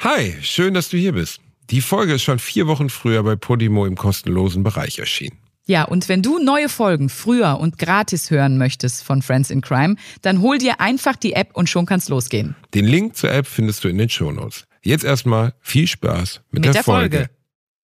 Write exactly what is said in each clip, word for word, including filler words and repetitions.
Hi, schön, dass du hier bist. Die Folge ist schon vier Wochen früher bei Podimo im kostenlosen Bereich erschienen. Ja, und wenn du neue Folgen früher und gratis hören möchtest von Friends in Crime, dann hol dir einfach die App und schon kann's losgehen. Den Link zur App findest du in den Shownotes. Jetzt erstmal viel Spaß mit, mit der, der Folge. Folge.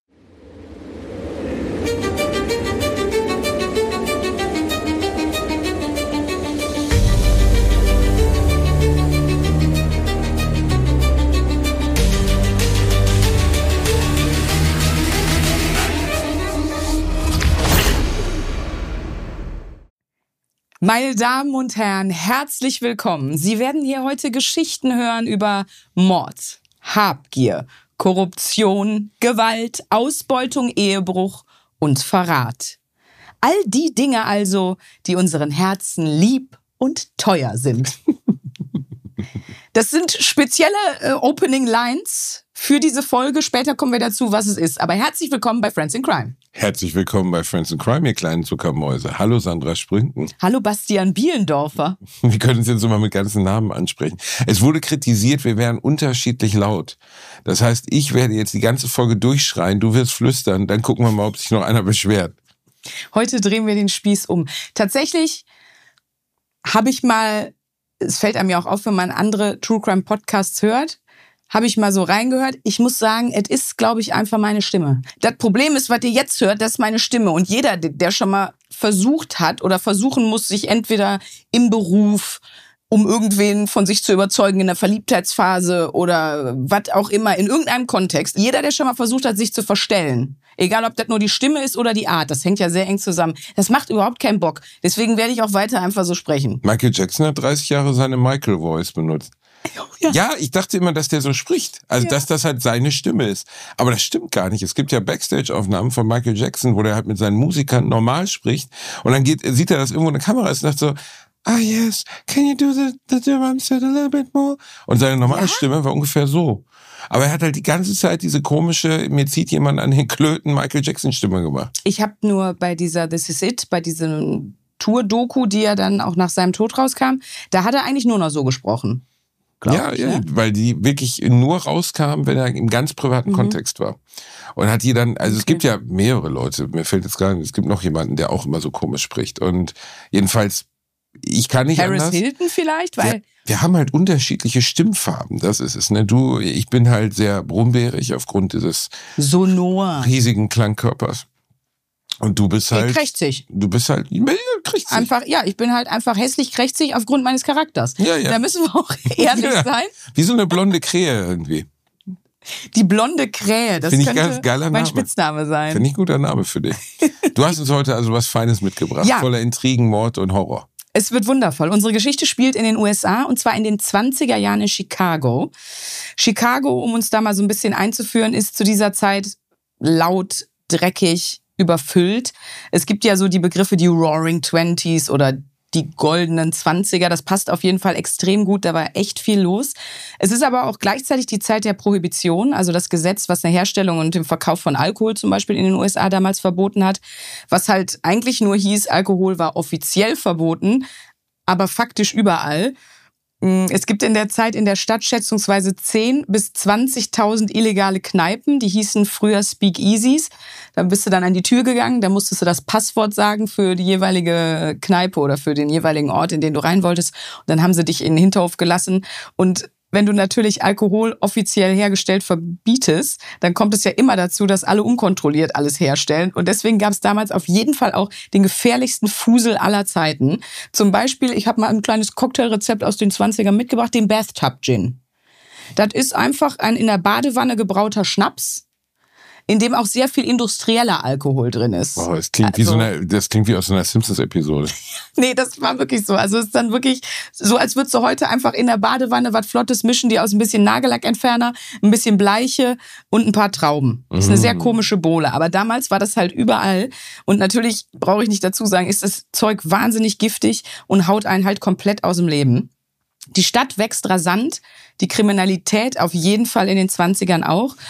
Meine Damen und Herren, herzlich willkommen. Sie werden hier heute Geschichten hören über Mord, Habgier, Korruption, Gewalt, Ausbeutung, Ehebruch und Verrat. All die Dinge also, die unseren Herzen lieb und teuer sind. Das sind spezielle äh, Opening Lines für diese Folge. Später kommen wir dazu, was es ist. Aber herzlich willkommen bei Friends in Crime. Herzlich willkommen bei Friends in Crime, ihr kleinen Zuckermäuse. Hallo Sandra Sprünken. Hallo Bastian Bielendorfer. Wir können uns jetzt immer mit ganzen Namen ansprechen. Es wurde kritisiert, wir wären unterschiedlich laut. Das heißt, ich werde jetzt die ganze Folge durchschreien, du wirst flüstern, dann gucken wir mal, ob sich noch einer beschwert. Heute drehen wir den Spieß um. Tatsächlich habe ich mal, es fällt einem ja auch auf, wenn man andere True Crime Podcasts hört, habe ich mal so reingehört. Ich muss sagen, es ist, glaube ich, einfach meine Stimme. Das Problem ist, was ihr jetzt hört, das ist meine Stimme. Und jeder, der schon mal versucht hat oder versuchen muss, sich entweder im Beruf, um irgendwen von sich zu überzeugen in der Verliebtheitsphase oder was auch immer, in irgendeinem Kontext. Jeder, der schon mal versucht hat, sich zu verstellen, egal ob das nur die Stimme ist oder die Art, das hängt ja sehr eng zusammen. Das macht überhaupt keinen Bock. Deswegen werde ich auch weiter einfach so sprechen. Michael Jackson hat dreißig Jahre seine Michael-Voice benutzt. Ja. ja, ich dachte immer, dass der so spricht. Also, ja. dass das halt seine Stimme ist. Aber das stimmt gar nicht. Es gibt ja Backstage-Aufnahmen von Michael Jackson, wo der halt mit seinen Musikern normal spricht. Und dann geht, sieht er, dass irgendwo eine Kamera ist und sagt so, ah yes, can you do the, the drum set a little bit more? Und seine normale ja? Stimme war ungefähr so. Aber er hat halt die ganze Zeit diese komische, mir zieht jemand an den Klöten Michael Jackson-Stimme gemacht. Ich habe nur bei dieser This Is It, bei diesem Tour-Doku, die ja dann auch nach seinem Tod rauskam, da hat er eigentlich nur noch so gesprochen. Ja, ich, ja, ne? weil die wirklich nur rauskam, wenn er im ganz privaten mhm. Kontext war. Und hat die dann, also okay. Es gibt ja mehrere Leute, mir fällt jetzt gar nicht, es gibt noch jemanden, der auch immer so komisch spricht. Und jedenfalls, ich kann nicht Paris anders. Hilton vielleicht, weil... Wir, wir haben halt unterschiedliche Stimmfarben, das ist es. Ne? Du, ich bin halt sehr brummbärig aufgrund dieses Sonor riesigen Klangkörpers. Und du bist halt... Krächzig. Du bist halt... Krächzig. Einfach, ja, ich bin halt einfach hässlich krächzig aufgrund meines Charakters. Ja, ja. Da müssen wir auch ehrlich ja. sein. Wie so eine blonde Krähe irgendwie. Die blonde Krähe, das Find ich könnte ganz geiler mein Name. Spitzname sein. Finde ich ein guter Name für dich. Du hast uns heute also was Feines mitgebracht, ja. voller Intrigen, Mord und Horror. Es wird wundervoll. Unsere Geschichte spielt in den U S A und zwar in den zwanziger Jahren in Chicago. Chicago, um uns da mal so ein bisschen einzuführen, ist zu dieser Zeit laut, dreckig, überfüllt. Es gibt ja so die Begriffe die Roaring Twenties oder die goldenen Zwanziger. Das passt auf jeden Fall extrem gut. Da war echt viel los. Es ist aber auch gleichzeitig die Zeit der Prohibition, also das Gesetz, was eine Herstellung und den Verkauf von Alkohol zum Beispiel in den U S A damals verboten hat, was halt eigentlich nur hieß, Alkohol war offiziell verboten, aber faktisch überall. Es gibt in der Zeit in der Stadt schätzungsweise zehn bis zwanzigtausend illegale Kneipen, die hießen früher Speakeasies. Da bist du dann an die Tür gegangen, da musstest du das Passwort sagen für die jeweilige Kneipe oder für den jeweiligen Ort, in den du rein wolltest. Und dann haben sie dich in den Hinterhof gelassen. Und wenn du natürlich Alkohol offiziell hergestellt verbietest, dann kommt es ja immer dazu, dass alle unkontrolliert alles herstellen. Und deswegen gab es damals auf jeden Fall auch den gefährlichsten Fusel aller Zeiten. Zum Beispiel, ich habe mal ein kleines Cocktailrezept aus den zwanzigern mitgebracht, den Bathtub Gin. Das ist einfach ein in der Badewanne gebrauter Schnaps, in dem auch sehr viel industrieller Alkohol drin ist. Oh, das klingt, also, wie so eine, das klingt wie aus so einer Simpsons-Episode. Nee, das war wirklich so. Also es ist dann wirklich so, als würdest du heute einfach in der Badewanne was Flottes mischen, die aus ein bisschen Nagellackentferner, ein bisschen Bleiche und ein paar Trauben. Das ist eine sehr komische Bohle. Aber damals war das halt überall. Und natürlich, brauche ich nicht dazu sagen, ist das Zeug wahnsinnig giftig und haut einen halt komplett aus dem Leben. Die Stadt wächst rasant, die Kriminalität auf jeden Fall in den zwanzigern auch.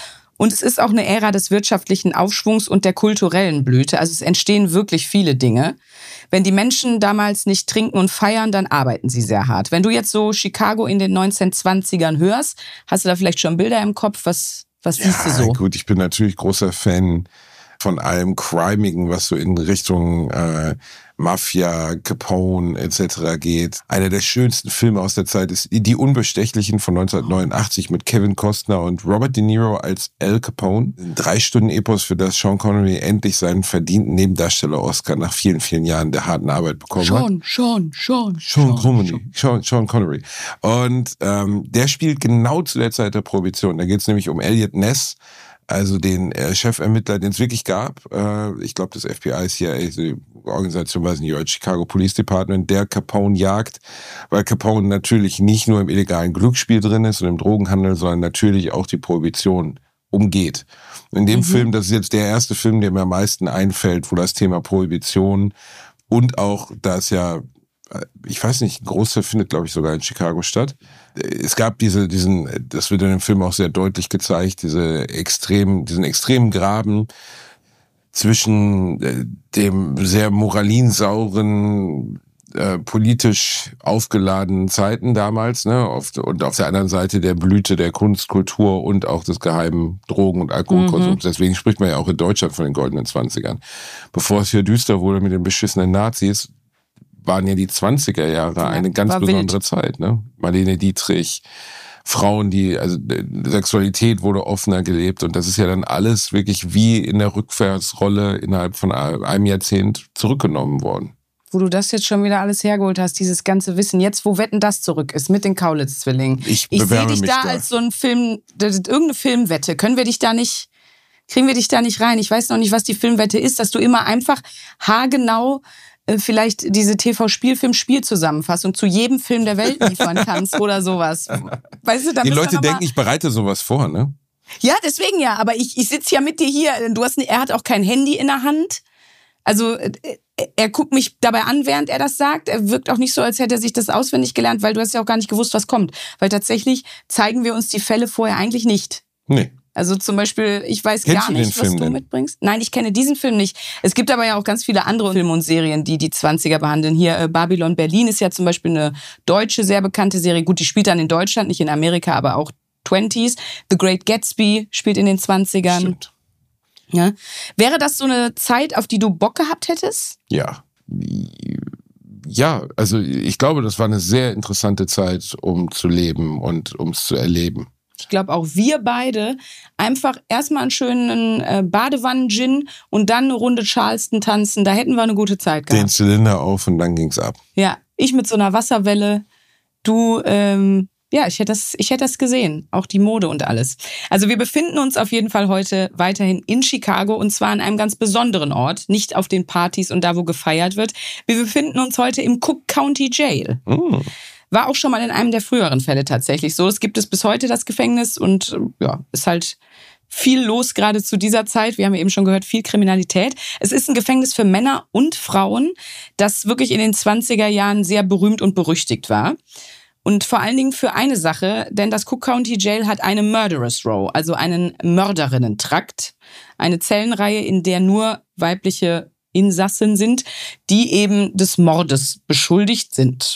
Und es ist auch eine Ära des wirtschaftlichen Aufschwungs und der kulturellen Blüte. Also es entstehen wirklich viele Dinge. Wenn die Menschen damals nicht trinken und feiern, dann arbeiten sie sehr hart. Wenn du jetzt so Chicago in den neunzehnhundertzwanzigern hörst, hast du da vielleicht schon Bilder im Kopf? Was, was ja, siehst du so? Gut, ich bin natürlich großer Fan von allem Crimigen, was so in Richtung äh, Mafia, Capone et cetera geht. Einer der schönsten Filme aus der Zeit ist Die Unbestechlichen von neunzehnhundertneunundachtzig mit Kevin Costner und Robert De Niro als Al Capone. Ein Drei-Stunden-Epos, für das Sean Connery endlich seinen verdienten Nebendarsteller-Oscar nach vielen, vielen Jahren der harten Arbeit bekommen hat. Sean, Sean, Sean, Sean Connery. Sean, Sean Connery. Und ähm, der spielt genau zu der Zeit der Prohibition. Da geht es nämlich um Elliot Ness, also den äh, Chefermittler, den es wirklich gab. Äh, ich glaube, das F B I, C I A, die Organisation weiß nicht, Chicago Police Department, der Capone jagt, weil Capone natürlich nicht nur im illegalen Glücksspiel drin ist und im Drogenhandel, sondern natürlich auch die Prohibition umgeht. In dem mhm. Film, das ist jetzt der erste Film, der mir am meisten einfällt, wo das Thema Prohibition und auch, da es ja, ich weiß nicht, ein Großteil findet, glaube ich, sogar in Chicago statt. Es gab diese, diesen, das wird in dem Film auch sehr deutlich gezeigt, diese extremen, diesen extremen Graben zwischen dem sehr moralinsauren, äh, politisch aufgeladenen Zeiten damals, ne, auf, und auf der anderen Seite der Blüte der Kunst, Kultur und auch des geheimen Drogen- und Alkoholkonsums. Mhm. Deswegen spricht man ja auch in Deutschland von den goldenen Zwanzigern. Bevor es hier düster wurde mit den beschissenen Nazis, waren ja die zwanziger Jahre ja, eine ganz besondere wild. Zeit, ne? Marlene Dietrich, Frauen, die, also Sexualität wurde offener gelebt und das ist ja dann alles wirklich wie in der Rückwärtsrolle innerhalb von einem Jahrzehnt zurückgenommen worden. Wo du das jetzt schon wieder alles hergeholt hast, dieses ganze Wissen. Jetzt, wo Wetten, das zurück ist, mit den Kaulitz-Zwillingen. Ich, ich sehe dich da, da als so ein Film, irgendeine Filmwette. Können wir dich da nicht, kriegen wir dich da nicht rein? Ich weiß noch nicht, was die Filmwette ist, dass du immer einfach haargenau vielleicht diese T V-Spielfilm-Spielzusammenfassung zu jedem Film der Welt liefern kannst oder sowas. Weißt du, da die Leute denken, ich bereite sowas vor, ne? Ja, deswegen ja. Aber ich, ich sitze ja mit dir hier. Du hast, er hat auch kein Handy in der Hand. Also er guckt mich dabei an, während er das sagt. Er wirkt auch nicht so, als hätte er sich das auswendig gelernt, weil du hast ja auch gar nicht gewusst, was kommt. Weil tatsächlich zeigen wir uns die Fälle vorher eigentlich nicht. Nee. Also zum Beispiel, ich weiß Kennst gar nicht, was du denn? mitbringst. Nein, ich kenne diesen Film nicht. Es gibt aber ja auch ganz viele andere Filme und Serien, die die zwanziger behandeln. Hier äh, Babylon Berlin ist ja zum Beispiel eine deutsche, sehr bekannte Serie. Gut, die spielt dann in Deutschland, nicht in Amerika, aber auch zwanziger. The Great Gatsby spielt in den zwanzigern. Stimmt. Ja. Wäre das so eine Zeit, auf die du Bock gehabt hättest? Ja. Ja, also ich glaube, das war eine sehr interessante Zeit, um zu leben und um es zu erleben. Ich glaube auch wir beide einfach erstmal einen schönen äh, Badewannen-Gin und dann eine Runde Charleston tanzen. Da hätten wir eine gute Zeit gehabt. Den Zylinder auf und dann ging's ab. Ja, ich mit so einer Wasserwelle. Du, ähm, ja, ich hätte das, ich hätte das gesehen. Auch die Mode und alles. Also wir befinden uns auf jeden Fall heute weiterhin in Chicago und zwar an einem ganz besonderen Ort. Nicht auf den Partys und da, wo gefeiert wird. Wir befinden uns heute im Cook County Jail. Mm. War auch schon mal in einem der früheren Fälle tatsächlich so. Es gibt es bis heute, das Gefängnis. Und ja, ist halt viel los gerade zu dieser Zeit. Wir haben ja eben schon gehört, viel Kriminalität. Es ist ein Gefängnis für Männer und Frauen, das wirklich in den zwanziger Jahren sehr berühmt und berüchtigt war. Und vor allen Dingen für eine Sache, denn das Cook County Jail hat eine Murderous Row, also einen Mörderinnen-Trakt. Eine Zellenreihe, in der nur weibliche Insassen sind, die eben des Mordes beschuldigt sind.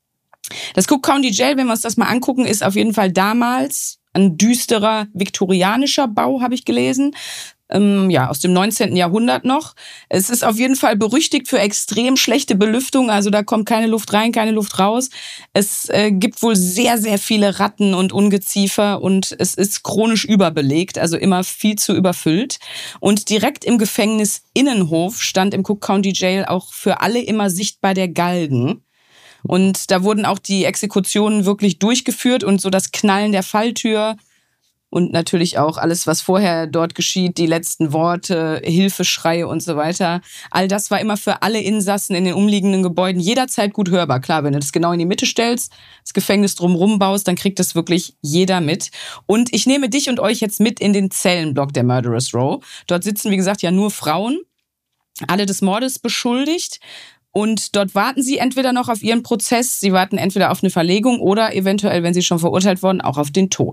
Das Cook County Jail, wenn wir uns das mal angucken, ist auf jeden Fall damals ein düsterer viktorianischer Bau, habe ich gelesen. Ähm, ja, aus dem neunzehnten Jahrhundert noch. Es ist auf jeden Fall berüchtigt für extrem schlechte Belüftung. Also da kommt keine Luft rein, keine Luft raus. Es äh, gibt wohl sehr, sehr viele Ratten und Ungeziefer und es ist chronisch überbelegt, also immer viel zu überfüllt. Und direkt im Gefängnisinnenhof stand im Cook County Jail auch für alle immer sichtbar der Galgen. Und da wurden auch die Exekutionen wirklich durchgeführt und so das Knallen der Falltür und natürlich auch alles, was vorher dort geschieht, die letzten Worte, Hilfeschreie und so weiter. All das war immer für alle Insassen in den umliegenden Gebäuden jederzeit gut hörbar. Klar, wenn du das genau in die Mitte stellst, das Gefängnis drumherum baust, dann kriegt das wirklich jeder mit. Und ich nehme dich und euch jetzt mit in den Zellenblock der Murderous Row. Dort sitzen, wie gesagt, ja nur Frauen, alle des Mordes beschuldigt. Und dort warten sie entweder noch auf ihren Prozess, sie warten entweder auf eine Verlegung oder eventuell, wenn sie schon verurteilt wurden, auch auf den Tod.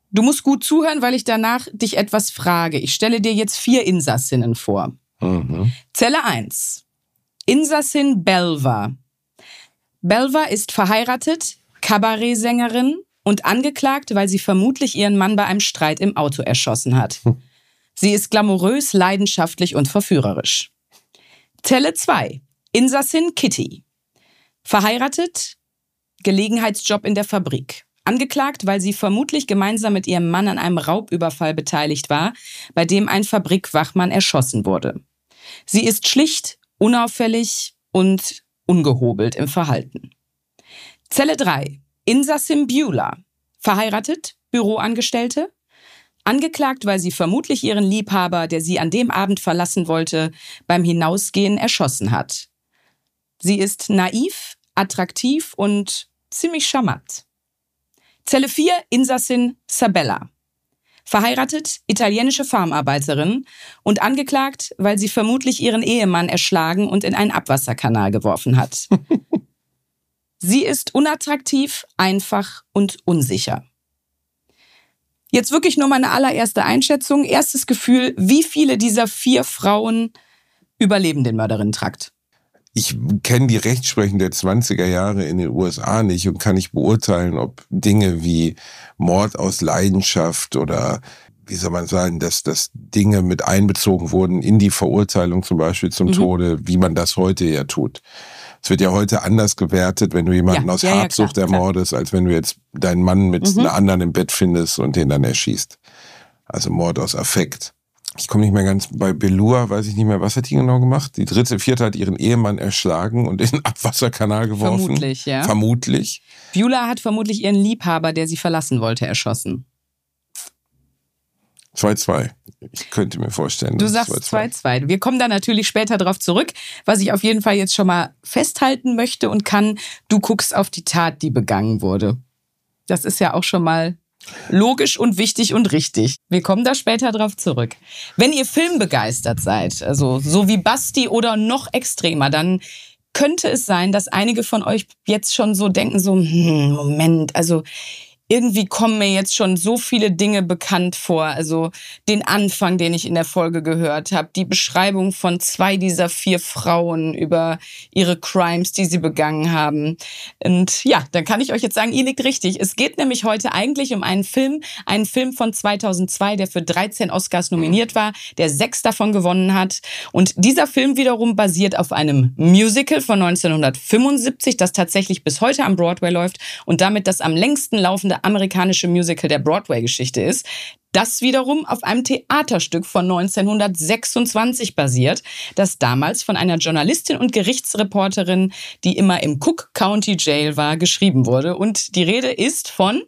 Du musst gut zuhören, weil ich danach dich etwas frage. Ich stelle dir jetzt vier Insassinnen vor. Mhm. Zelle eins. Insassin Belva. Belva ist verheiratet, Kabarettsängerin und angeklagt, weil sie vermutlich ihren Mann bei einem Streit im Auto erschossen hat. Hm. Sie ist glamourös, leidenschaftlich und verführerisch. Zelle zwei. Insassin Kitty. Verheiratet, Gelegenheitsjob in der Fabrik. Angeklagt, weil sie vermutlich gemeinsam mit ihrem Mann an einem Raubüberfall beteiligt war, bei dem ein Fabrikwachmann erschossen wurde. Sie ist schlicht, unauffällig und ungehobelt im Verhalten. Zelle drei. Insassin Beulah. Verheiratet, Büroangestellte. Angeklagt, weil sie vermutlich ihren Liebhaber, der sie an dem Abend verlassen wollte, beim Hinausgehen erschossen hat. Sie ist naiv, attraktiv und ziemlich charmant. Zelle vier, Insassin Sabella. Verheiratet, italienische Farmarbeiterin und angeklagt, weil sie vermutlich ihren Ehemann erschlagen und in einen Abwasserkanal geworfen hat. Sie ist unattraktiv, einfach und unsicher. Jetzt wirklich nur meine allererste Einschätzung. Erstes Gefühl, wie viele dieser vier Frauen überleben den Mörderin-Trakt? Ich kenne die Rechtsprechung der zwanziger Jahre in den U S A nicht und kann nicht beurteilen, ob Dinge wie Mord aus Leidenschaft oder, wie soll man sagen, dass, dass Dinge mit einbezogen wurden in die Verurteilung zum Beispiel zum mhm. Tode, wie man das heute ja tut. Es wird ja heute anders gewertet, wenn du jemanden ja, aus ja, Habsucht ja, klar, ermordest, klar. als wenn du jetzt deinen Mann mit mhm. einer anderen im Bett findest und den dann erschießt. Also Mord aus Affekt. Ich komme nicht mehr ganz, bei Beulah weiß ich nicht mehr, was hat die genau gemacht? Die dritte, vierte hat ihren Ehemann erschlagen und in den Abwasserkanal geworfen. Vermutlich, ja. Vermutlich. Beulah hat vermutlich ihren Liebhaber, der sie verlassen wollte, erschossen. zwei zwei. Ich könnte mir vorstellen. Du sagst zwei zwei. Wir kommen da natürlich später drauf zurück. Was ich auf jeden Fall jetzt schon mal festhalten möchte und kann, du guckst auf die Tat, die begangen wurde. Das ist ja auch schon mal logisch und wichtig und richtig. Wir kommen da später drauf zurück. Wenn ihr filmbegeistert seid, also so wie Basti oder noch extremer, dann könnte es sein, dass einige von euch jetzt schon so denken, so, hm, Moment, also irgendwie kommen mir jetzt schon so viele Dinge bekannt vor. Also den Anfang, den ich in der Folge gehört habe, die Beschreibung von zwei dieser vier Frauen über ihre Crimes, die sie begangen haben. Und ja, dann kann ich euch jetzt sagen, ihr liegt richtig. Es geht nämlich heute eigentlich um einen Film, einen Film von zweitausendzwei, der für dreizehn Oscars nominiert war, der sechs davon gewonnen hat. Und dieser Film wiederum basiert auf einem Musical von neunzehnhundertfünfundsiebzig, das tatsächlich bis heute am Broadway läuft und damit das am längsten laufende amerikanische Musical der Broadway-Geschichte ist, das wiederum auf einem Theaterstück von neunzehnhundertsechsundzwanzig basiert, das damals von einer Journalistin und Gerichtsreporterin, die immer im Cook County Jail war, geschrieben wurde. Und die Rede ist von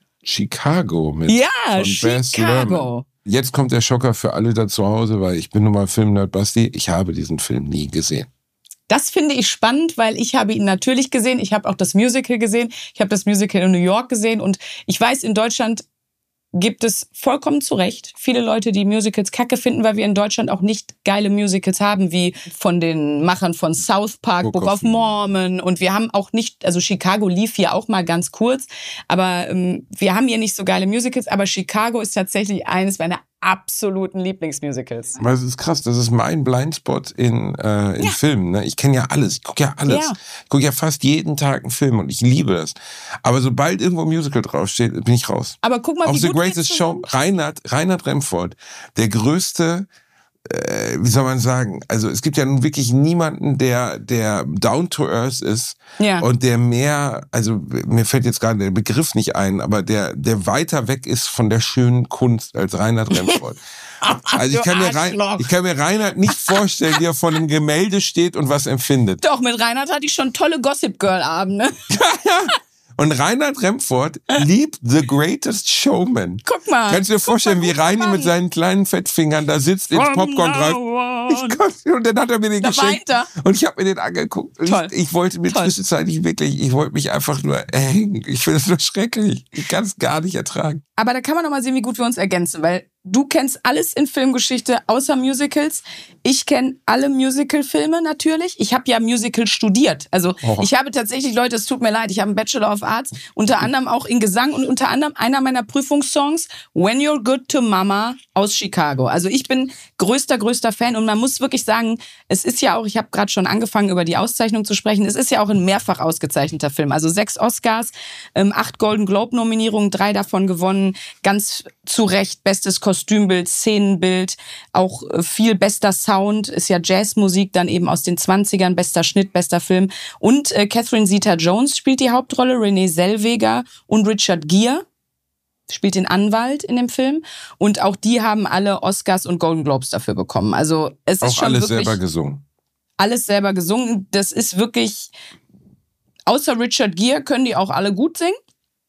Chicago mit ja, von Chicago. Jetzt kommt der Schocker für alle da zu Hause, weil ich bin nun mal Filmnerd Basti. Ich habe diesen Film nie gesehen. Das finde ich spannend, weil ich habe ihn natürlich gesehen. Ich habe auch das Musical gesehen. Ich habe das Musical in New York gesehen. Und ich weiß, in Deutschland gibt es vollkommen zu Recht viele Leute, die Musicals kacke finden, weil wir in Deutschland auch nicht geile Musicals haben, wie von den Machern von South Park, Book, Book of Mormon. Und wir haben auch nicht, also Chicago lief hier auch mal ganz kurz, aber ähm, wir haben hier nicht so geile Musicals. Aber Chicago ist tatsächlich eines meiner absoluten Lieblingsmusicals. Weil es ist krass, das ist mein Blindspot in, äh, in ja. Filmen. Ne? Ich kenne ja alles, ich gucke ja alles. Ja. Ich gucke ja fast jeden Tag einen Film und ich liebe das. Aber sobald irgendwo ein Musical draufsteht, bin ich raus. Aber guck mal, Auf wie The gut Greatest Show, Reinhard, Reinhard Remford, der größte, äh, wie soll man sagen, also es gibt ja nun wirklich niemanden, der der down to earth ist ja. und der mehr, also mir fällt jetzt gerade der Begriff nicht ein, aber der der weiter weg ist von der schönen Kunst als Reinhard Remford. Also ich kann, mir Rein, ich kann mir Reinhard nicht vorstellen, wie er vor einem Gemälde steht und was empfindet. Doch, mit Reinhard hatte ich schon tolle Gossip Girl Abende. Ja, ja. Und Reinhard Remford liebt The Greatest Showman. Guck mal. Kannst du dir vorstellen, wie Reini mit seinen kleinen Fettfingern da sitzt, ins Popcorn greift. Und dann hat er mir den da geschenkt. Und ich habe mir den angeguckt. Und Toll. Ich, ich wollte mir zwischenzeitlich wirklich, ich wollte mich einfach nur hängen. Ich finde das nur schrecklich. Ich kann es gar nicht ertragen. Aber da kann man noch mal sehen, wie gut wir uns ergänzen, weil du kennst alles in Filmgeschichte außer Musicals. Ich kenne alle Musical-Filme natürlich. Ich habe ja Musical studiert. Also oh. ich habe tatsächlich, Leute, es tut mir leid, ich habe einen Bachelor of Arts, unter anderem auch in Gesang und unter anderem einer meiner Prüfungssongs, When You're Good to Mama aus Chicago. Also ich bin größter, größter Fan und man muss wirklich sagen, es ist ja auch, ich habe gerade schon angefangen über die Auszeichnung zu sprechen, es ist ja auch ein mehrfach ausgezeichneter Film. Also sechs Oscars, ähm, acht Golden Globe-Nominierungen, drei davon gewonnen, ganz zu Recht bestes Kostümbild, Szenenbild, auch viel bester Sound, ist ja Jazzmusik, dann eben aus den zwanzigern, bester Schnitt, bester Film. Und äh, Catherine Zeta-Jones spielt die Hauptrolle, Renée Zellweger und Richard Gere spielt den Anwalt in dem Film. Und auch die haben alle Oscars und Golden Globes dafür bekommen. Also es ist auch schon alles wirklich selber gesungen. Alles selber gesungen. Das ist wirklich, außer Richard Gere können die auch alle gut singen.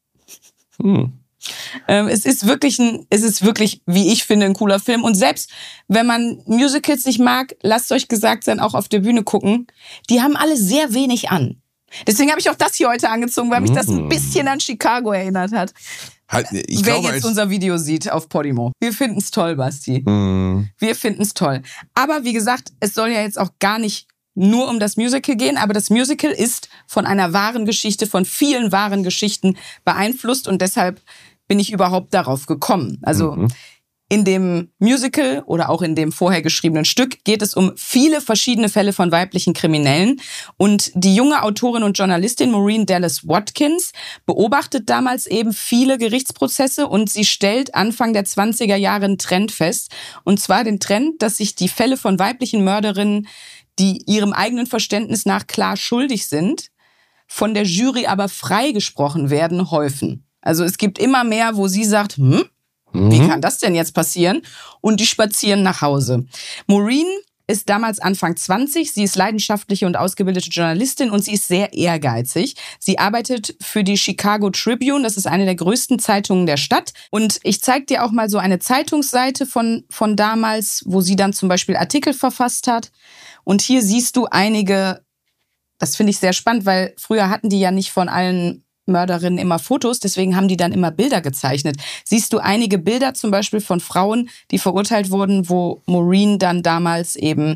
Hm. Ähm, es ist wirklich ein, es ist wirklich, wie ich finde, ein cooler Film. Und selbst wenn man Musicals nicht mag, lasst euch gesagt sein, auch auf der Bühne gucken. Die haben alle sehr wenig an. Deswegen habe ich auch das hier heute angezogen, weil mich das ein bisschen an Chicago erinnert hat. Halt, ich Wer glaube, jetzt unser Video sieht auf Podimo. Wir finden es toll, Basti. Mm. Wir finden es toll. Aber wie gesagt, es soll ja jetzt auch gar nicht nur um das Musical gehen, aber das Musical ist von einer wahren Geschichte, von vielen wahren Geschichten beeinflusst und deshalb bin ich überhaupt darauf gekommen. Also mhm. in dem Musical oder auch in dem vorher geschriebenen Stück geht es um viele verschiedene Fälle von weiblichen Kriminellen. Und die junge Autorin und Journalistin Maureen Dallas Watkins beobachtet damals eben viele Gerichtsprozesse und sie stellt Anfang der zwanziger Jahre einen Trend fest. Und zwar den Trend, dass sich die Fälle von weiblichen Mörderinnen, die ihrem eigenen Verständnis nach klar schuldig sind, von der Jury aber freigesprochen werden, häufen. Also es gibt immer mehr, wo sie sagt, hm, mhm. wie kann das denn jetzt passieren? Und die spazieren nach Hause. Maureen ist damals Anfang zwanzig, sie ist leidenschaftliche und ausgebildete Journalistin und sie ist sehr ehrgeizig. Sie arbeitet für die Chicago Tribune, das ist eine der größten Zeitungen der Stadt. Und ich zeige dir auch mal so eine Zeitungsseite von, von damals, wo sie dann zum Beispiel Artikel verfasst hat. Und hier siehst du einige, das finde ich sehr spannend, weil früher hatten die ja nicht von allen Mörderinnen immer Fotos, deswegen haben die dann immer Bilder gezeichnet. Siehst du einige Bilder zum Beispiel von Frauen, die verurteilt wurden, wo Maureen dann damals eben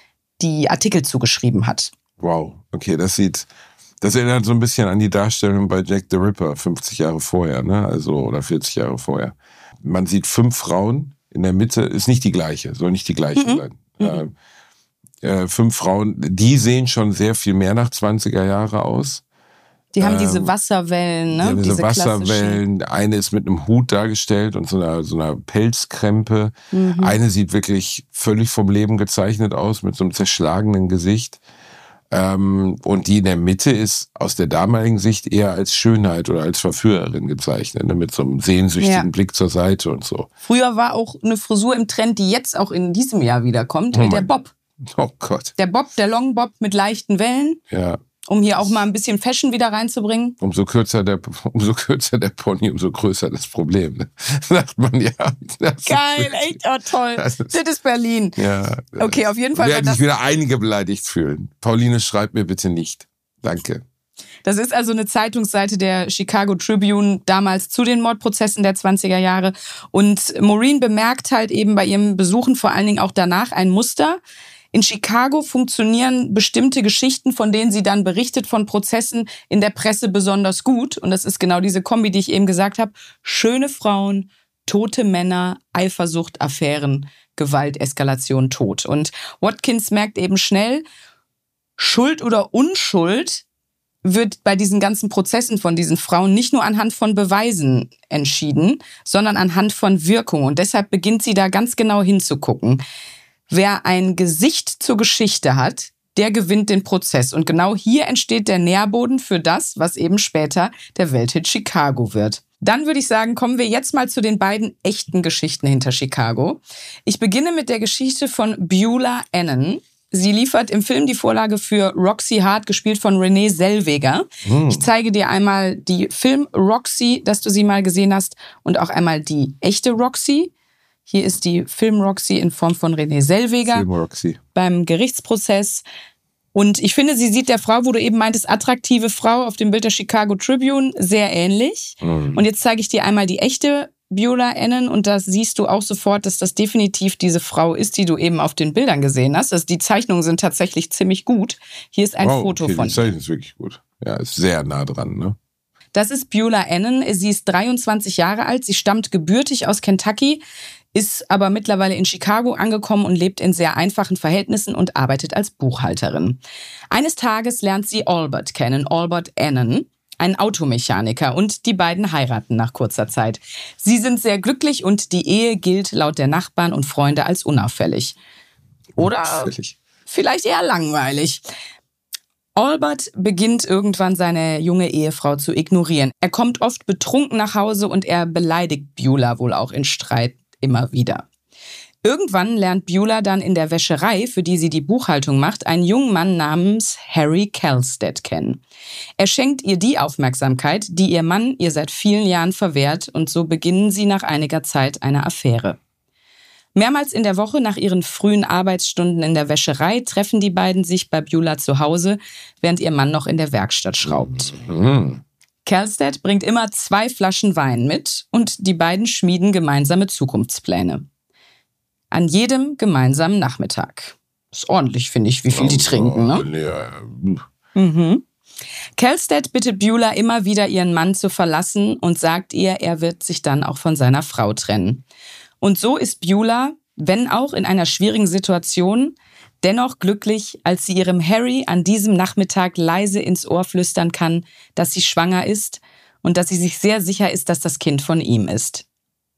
die Artikel zugeschrieben hat. Wow, okay, das sieht, das erinnert so ein bisschen an die Darstellung bei Jack the Ripper, fünfzig Jahre vorher, ne? Also, oder vierzig Jahre vorher. Man sieht fünf Frauen, in der Mitte ist nicht die gleiche, soll nicht die gleiche mhm. sein. Mhm. Äh, äh, fünf Frauen, die sehen schon sehr viel mehr nach zwanziger Jahre aus. Die haben diese Wasserwellen, ne? Ja, diese, diese Wasserwellen. Eine ist mit einem Hut dargestellt und so einer, so einer Pelzkrempe. Mhm. Eine sieht wirklich völlig vom Leben gezeichnet aus, mit so einem zerschlagenen Gesicht. Ähm, und die in der Mitte ist aus der damaligen Sicht eher als Schönheit oder als Verführerin gezeichnet, ne? Mit so einem sehnsüchtigen ja. Blick zur Seite und so. Früher war auch eine Frisur im Trend, die jetzt auch in diesem Jahr wiederkommt, oh der Bob. Oh Gott. Der Bob, der Long Bob mit leichten Wellen. Ja. Um hier auch mal ein bisschen Fashion wieder reinzubringen. Umso kürzer der, umso kürzer der Pony, umso größer das Problem. Ne? Sagt man ja. Geil, echt, oh toll. Das ist, das ist Berlin. Ja. Okay, auf jeden Fall. Werden sich wieder einige beleidigt fühlen. Pauline, schreibt mir bitte nicht. Danke. Das ist also eine Zeitungsseite der Chicago Tribune, damals zu den Mordprozessen der zwanziger Jahre. Und Maureen bemerkt halt eben bei ihrem Besuchen vor allen Dingen auch danach ein Muster. In Chicago funktionieren bestimmte Geschichten, von denen sie dann berichtet, von Prozessen in der Presse besonders gut. Und das ist genau diese Kombi, die ich eben gesagt habe. Schöne Frauen, tote Männer, Eifersucht, Affären, Gewalt, Eskalation, Tod. Und Watkins merkt eben schnell, Schuld oder Unschuld wird bei diesen ganzen Prozessen von diesen Frauen nicht nur anhand von Beweisen entschieden, sondern anhand von Wirkung. Und deshalb beginnt sie da ganz genau hinzugucken. Wer ein Gesicht zur Geschichte hat, der gewinnt den Prozess. Und genau hier entsteht der Nährboden für das, was eben später der Welthit Chicago wird. Dann würde ich sagen, kommen wir jetzt mal zu den beiden echten Geschichten hinter Chicago. Ich beginne mit der Geschichte von Beulah Annan. Sie liefert im Film die Vorlage für Roxy Hart, gespielt von Renée Zellweger. Mm. Ich zeige dir einmal die Film Roxy, dass du sie mal gesehen hast, und auch einmal die echte Roxy. Hier ist die Film Roxy in Form von Renée Zellweger Film Roxy. Beim Gerichtsprozess. Und ich finde, sie sieht der Frau, wo du eben meintest, attraktive Frau auf dem Bild der Chicago Tribune, sehr ähnlich. Mhm. Und jetzt zeige ich dir einmal die echte Beulah Annan und da siehst du auch sofort, dass das definitiv diese Frau ist, die du eben auf den Bildern gesehen hast. Also die Zeichnungen sind tatsächlich ziemlich gut. Hier ist ein wow, Foto okay, von ihr. Die Zeichnung ist wirklich gut. Ja, ist sehr nah dran, ne? Das ist Beulah Annan. Sie ist dreiundzwanzig Jahre alt. Sie stammt gebürtig aus Kentucky, ist aber mittlerweile in Chicago angekommen und lebt in sehr einfachen Verhältnissen und arbeitet als Buchhalterin. Eines Tages lernt sie Albert kennen, Albert Annan, ein Automechaniker, und die beiden heiraten nach kurzer Zeit. Sie sind sehr glücklich und die Ehe gilt laut der Nachbarn und Freunde als unauffällig. Oder Unauffällig. vielleicht eher langweilig. Albert beginnt irgendwann seine junge Ehefrau zu ignorieren. Er kommt oft betrunken nach Hause und er beleidigt Beulah wohl auch in Streit immer wieder. Irgendwann lernt Beulah dann in der Wäscherei, für die sie die Buchhaltung macht, einen jungen Mann namens Harry Kalstead kennen. Er schenkt ihr die Aufmerksamkeit, die ihr Mann ihr seit vielen Jahren verwehrt, und so beginnen sie nach einiger Zeit eine Affäre. Mehrmals in der Woche nach ihren frühen Arbeitsstunden in der Wäscherei treffen die beiden sich bei Beulah zu Hause, während ihr Mann noch in der Werkstatt schraubt. Mhm. Kalstead bringt immer zwei Flaschen Wein mit und die beiden schmieden gemeinsame Zukunftspläne. An jedem gemeinsamen Nachmittag. Ist ordentlich, finde ich, wie viel die trinken, ne? Ja. Mhm. Kalstead bittet Beulah immer wieder, ihren Mann zu verlassen und sagt ihr, er wird sich dann auch von seiner Frau trennen. Und so ist Beulah, wenn auch in einer schwierigen Situation, dennoch glücklich, als sie ihrem Harry an diesem Nachmittag leise ins Ohr flüstern kann, dass sie schwanger ist und dass sie sich sehr sicher ist, dass das Kind von ihm ist.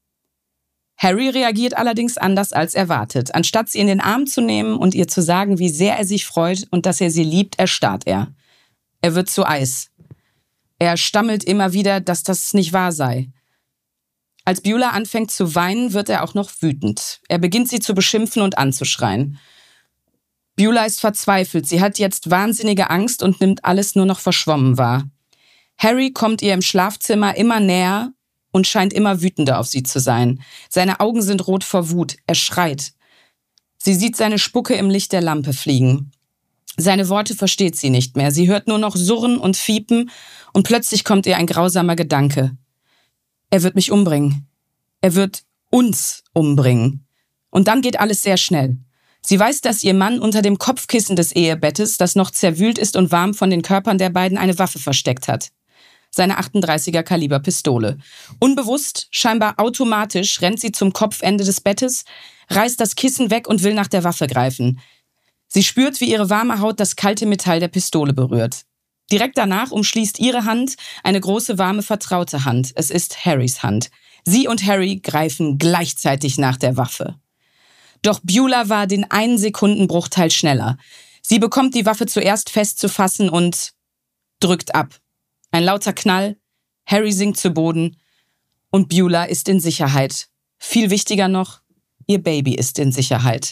Harry reagiert allerdings anders als erwartet. Anstatt sie in den Arm zu nehmen und ihr zu sagen, wie sehr er sich freut und dass er sie liebt, erstarrt er. Er wird zu Eis. Er stammelt immer wieder, dass das nicht wahr sei. Als Beulah anfängt zu weinen, wird er auch noch wütend. Er beginnt sie zu beschimpfen und anzuschreien. Beulah ist verzweifelt. Sie hat jetzt wahnsinnige Angst und nimmt alles nur noch verschwommen wahr. Harry kommt ihr im Schlafzimmer immer näher und scheint immer wütender auf sie zu sein. Seine Augen sind rot vor Wut. Er schreit. Sie sieht seine Spucke im Licht der Lampe fliegen. Seine Worte versteht sie nicht mehr. Sie hört nur noch Surren und Fiepen und plötzlich kommt ihr ein grausamer Gedanke. Er wird mich umbringen. Er wird uns umbringen. Und dann geht alles sehr schnell. Sie weiß, dass ihr Mann unter dem Kopfkissen des Ehebettes, das noch zerwühlt ist und warm von den Körpern der beiden, eine Waffe versteckt hat. Seine achtunddreißiger Kaliber Pistole. Unbewusst, scheinbar automatisch, rennt sie zum Kopfende des Bettes, reißt das Kissen weg und will nach der Waffe greifen. Sie spürt, wie ihre warme Haut das kalte Metall der Pistole berührt. Direkt danach umschließt ihre Hand eine große, warme, vertraute Hand. Es ist Harrys Hand. Sie und Harry greifen gleichzeitig nach der Waffe. Doch Beulah war den einen Sekundenbruchteil schneller. Sie bekommt die Waffe zuerst fest zu fassen und drückt ab. Ein lauter Knall, Harry sinkt zu Boden und Beulah ist in Sicherheit. Viel wichtiger noch, ihr Baby ist in Sicherheit.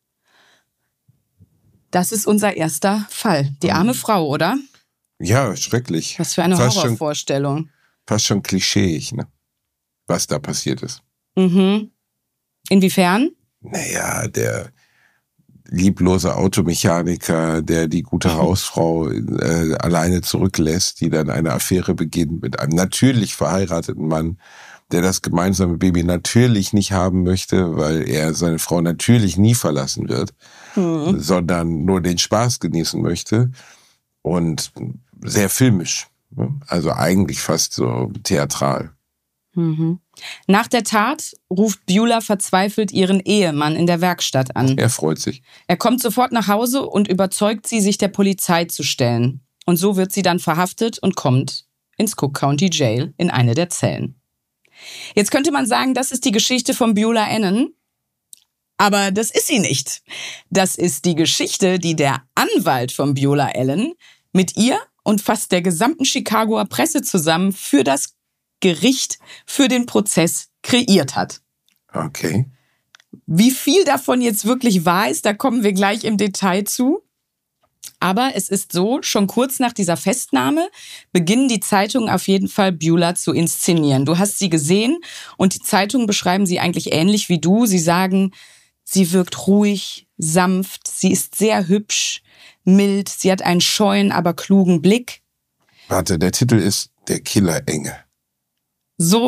Das ist unser erster Fall. Die arme Frau, oder? Ja, schrecklich. Was für eine fast Horrorvorstellung. Schon, fast schon klischeeig, ne? Was da passiert ist. Mhm. Inwiefern? Naja, der lieblose Automechaniker, der die gute Hausfrau äh, alleine zurücklässt, die dann eine Affäre beginnt mit einem natürlich verheirateten Mann, der das gemeinsame Baby natürlich nicht haben möchte, weil er seine Frau natürlich nie verlassen wird, mhm. sondern nur den Spaß genießen möchte. Und sehr filmisch. Also eigentlich fast so theatral. Mhm. Nach der Tat ruft Beulah verzweifelt ihren Ehemann in der Werkstatt an. Er freut sich. Er kommt sofort nach Hause und überzeugt sie, sich der Polizei zu stellen. Und so wird sie dann verhaftet und kommt ins Cook County Jail in eine der Zellen. Jetzt könnte man sagen, das ist die Geschichte von Beulah Annan. Aber das ist sie nicht. Das ist die Geschichte, die der Anwalt von Beulah Annan mit ihr und fast der gesamten Chicagoer Presse zusammen für das Gericht, für den Prozess kreiert hat. Okay. Wie viel davon jetzt wirklich wahr ist, da kommen wir gleich im Detail zu. Aber es ist so, schon kurz nach dieser Festnahme beginnen die Zeitungen auf jeden Fall Beulah zu inszenieren. Du hast sie gesehen und die Zeitungen beschreiben sie eigentlich ähnlich wie du. Sie sagen, sie wirkt ruhig, sanft, sie ist sehr hübsch, mild, sie hat einen scheuen, aber klugen Blick. Warte, der Titel ist Der Killerengel. So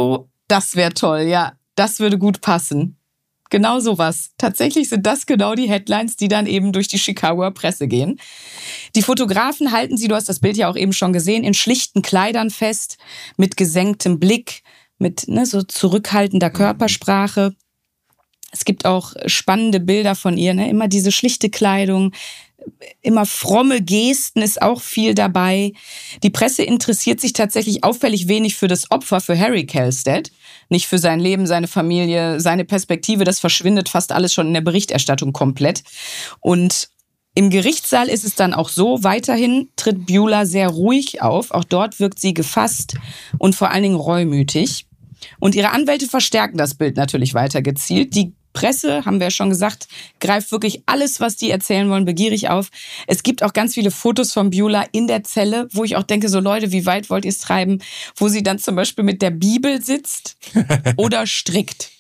Das wäre toll, ja. Das würde gut passen. Genau sowas. Tatsächlich sind das genau die Headlines, die dann eben durch die Chicagoer Presse gehen. Die Fotografen halten sie, du hast das Bild ja auch eben schon gesehen, in schlichten Kleidern fest, mit gesenktem Blick, mit ne, so zurückhaltender Körpersprache. Es gibt auch spannende Bilder von ihr, ne? Immer diese schlichte Kleidung, immer fromme Gesten ist auch viel dabei. Die Presse interessiert sich tatsächlich auffällig wenig für das Opfer, für Harry Kelstead. Nicht für sein Leben, seine Familie, seine Perspektive. Das verschwindet fast alles schon in der Berichterstattung komplett. Und im Gerichtssaal ist es dann auch so, weiterhin tritt Beulah sehr ruhig auf. Auch dort wirkt sie gefasst und vor allen Dingen reumütig. Und ihre Anwälte verstärken das Bild natürlich weiter gezielt. Die Presse, haben wir ja schon gesagt, greift wirklich alles, was die erzählen wollen, begierig auf. Es gibt auch ganz viele Fotos von Beulah in der Zelle, wo ich auch denke, so Leute, wie weit wollt ihr es treiben? Wo sie dann zum Beispiel mit der Bibel sitzt oder strickt.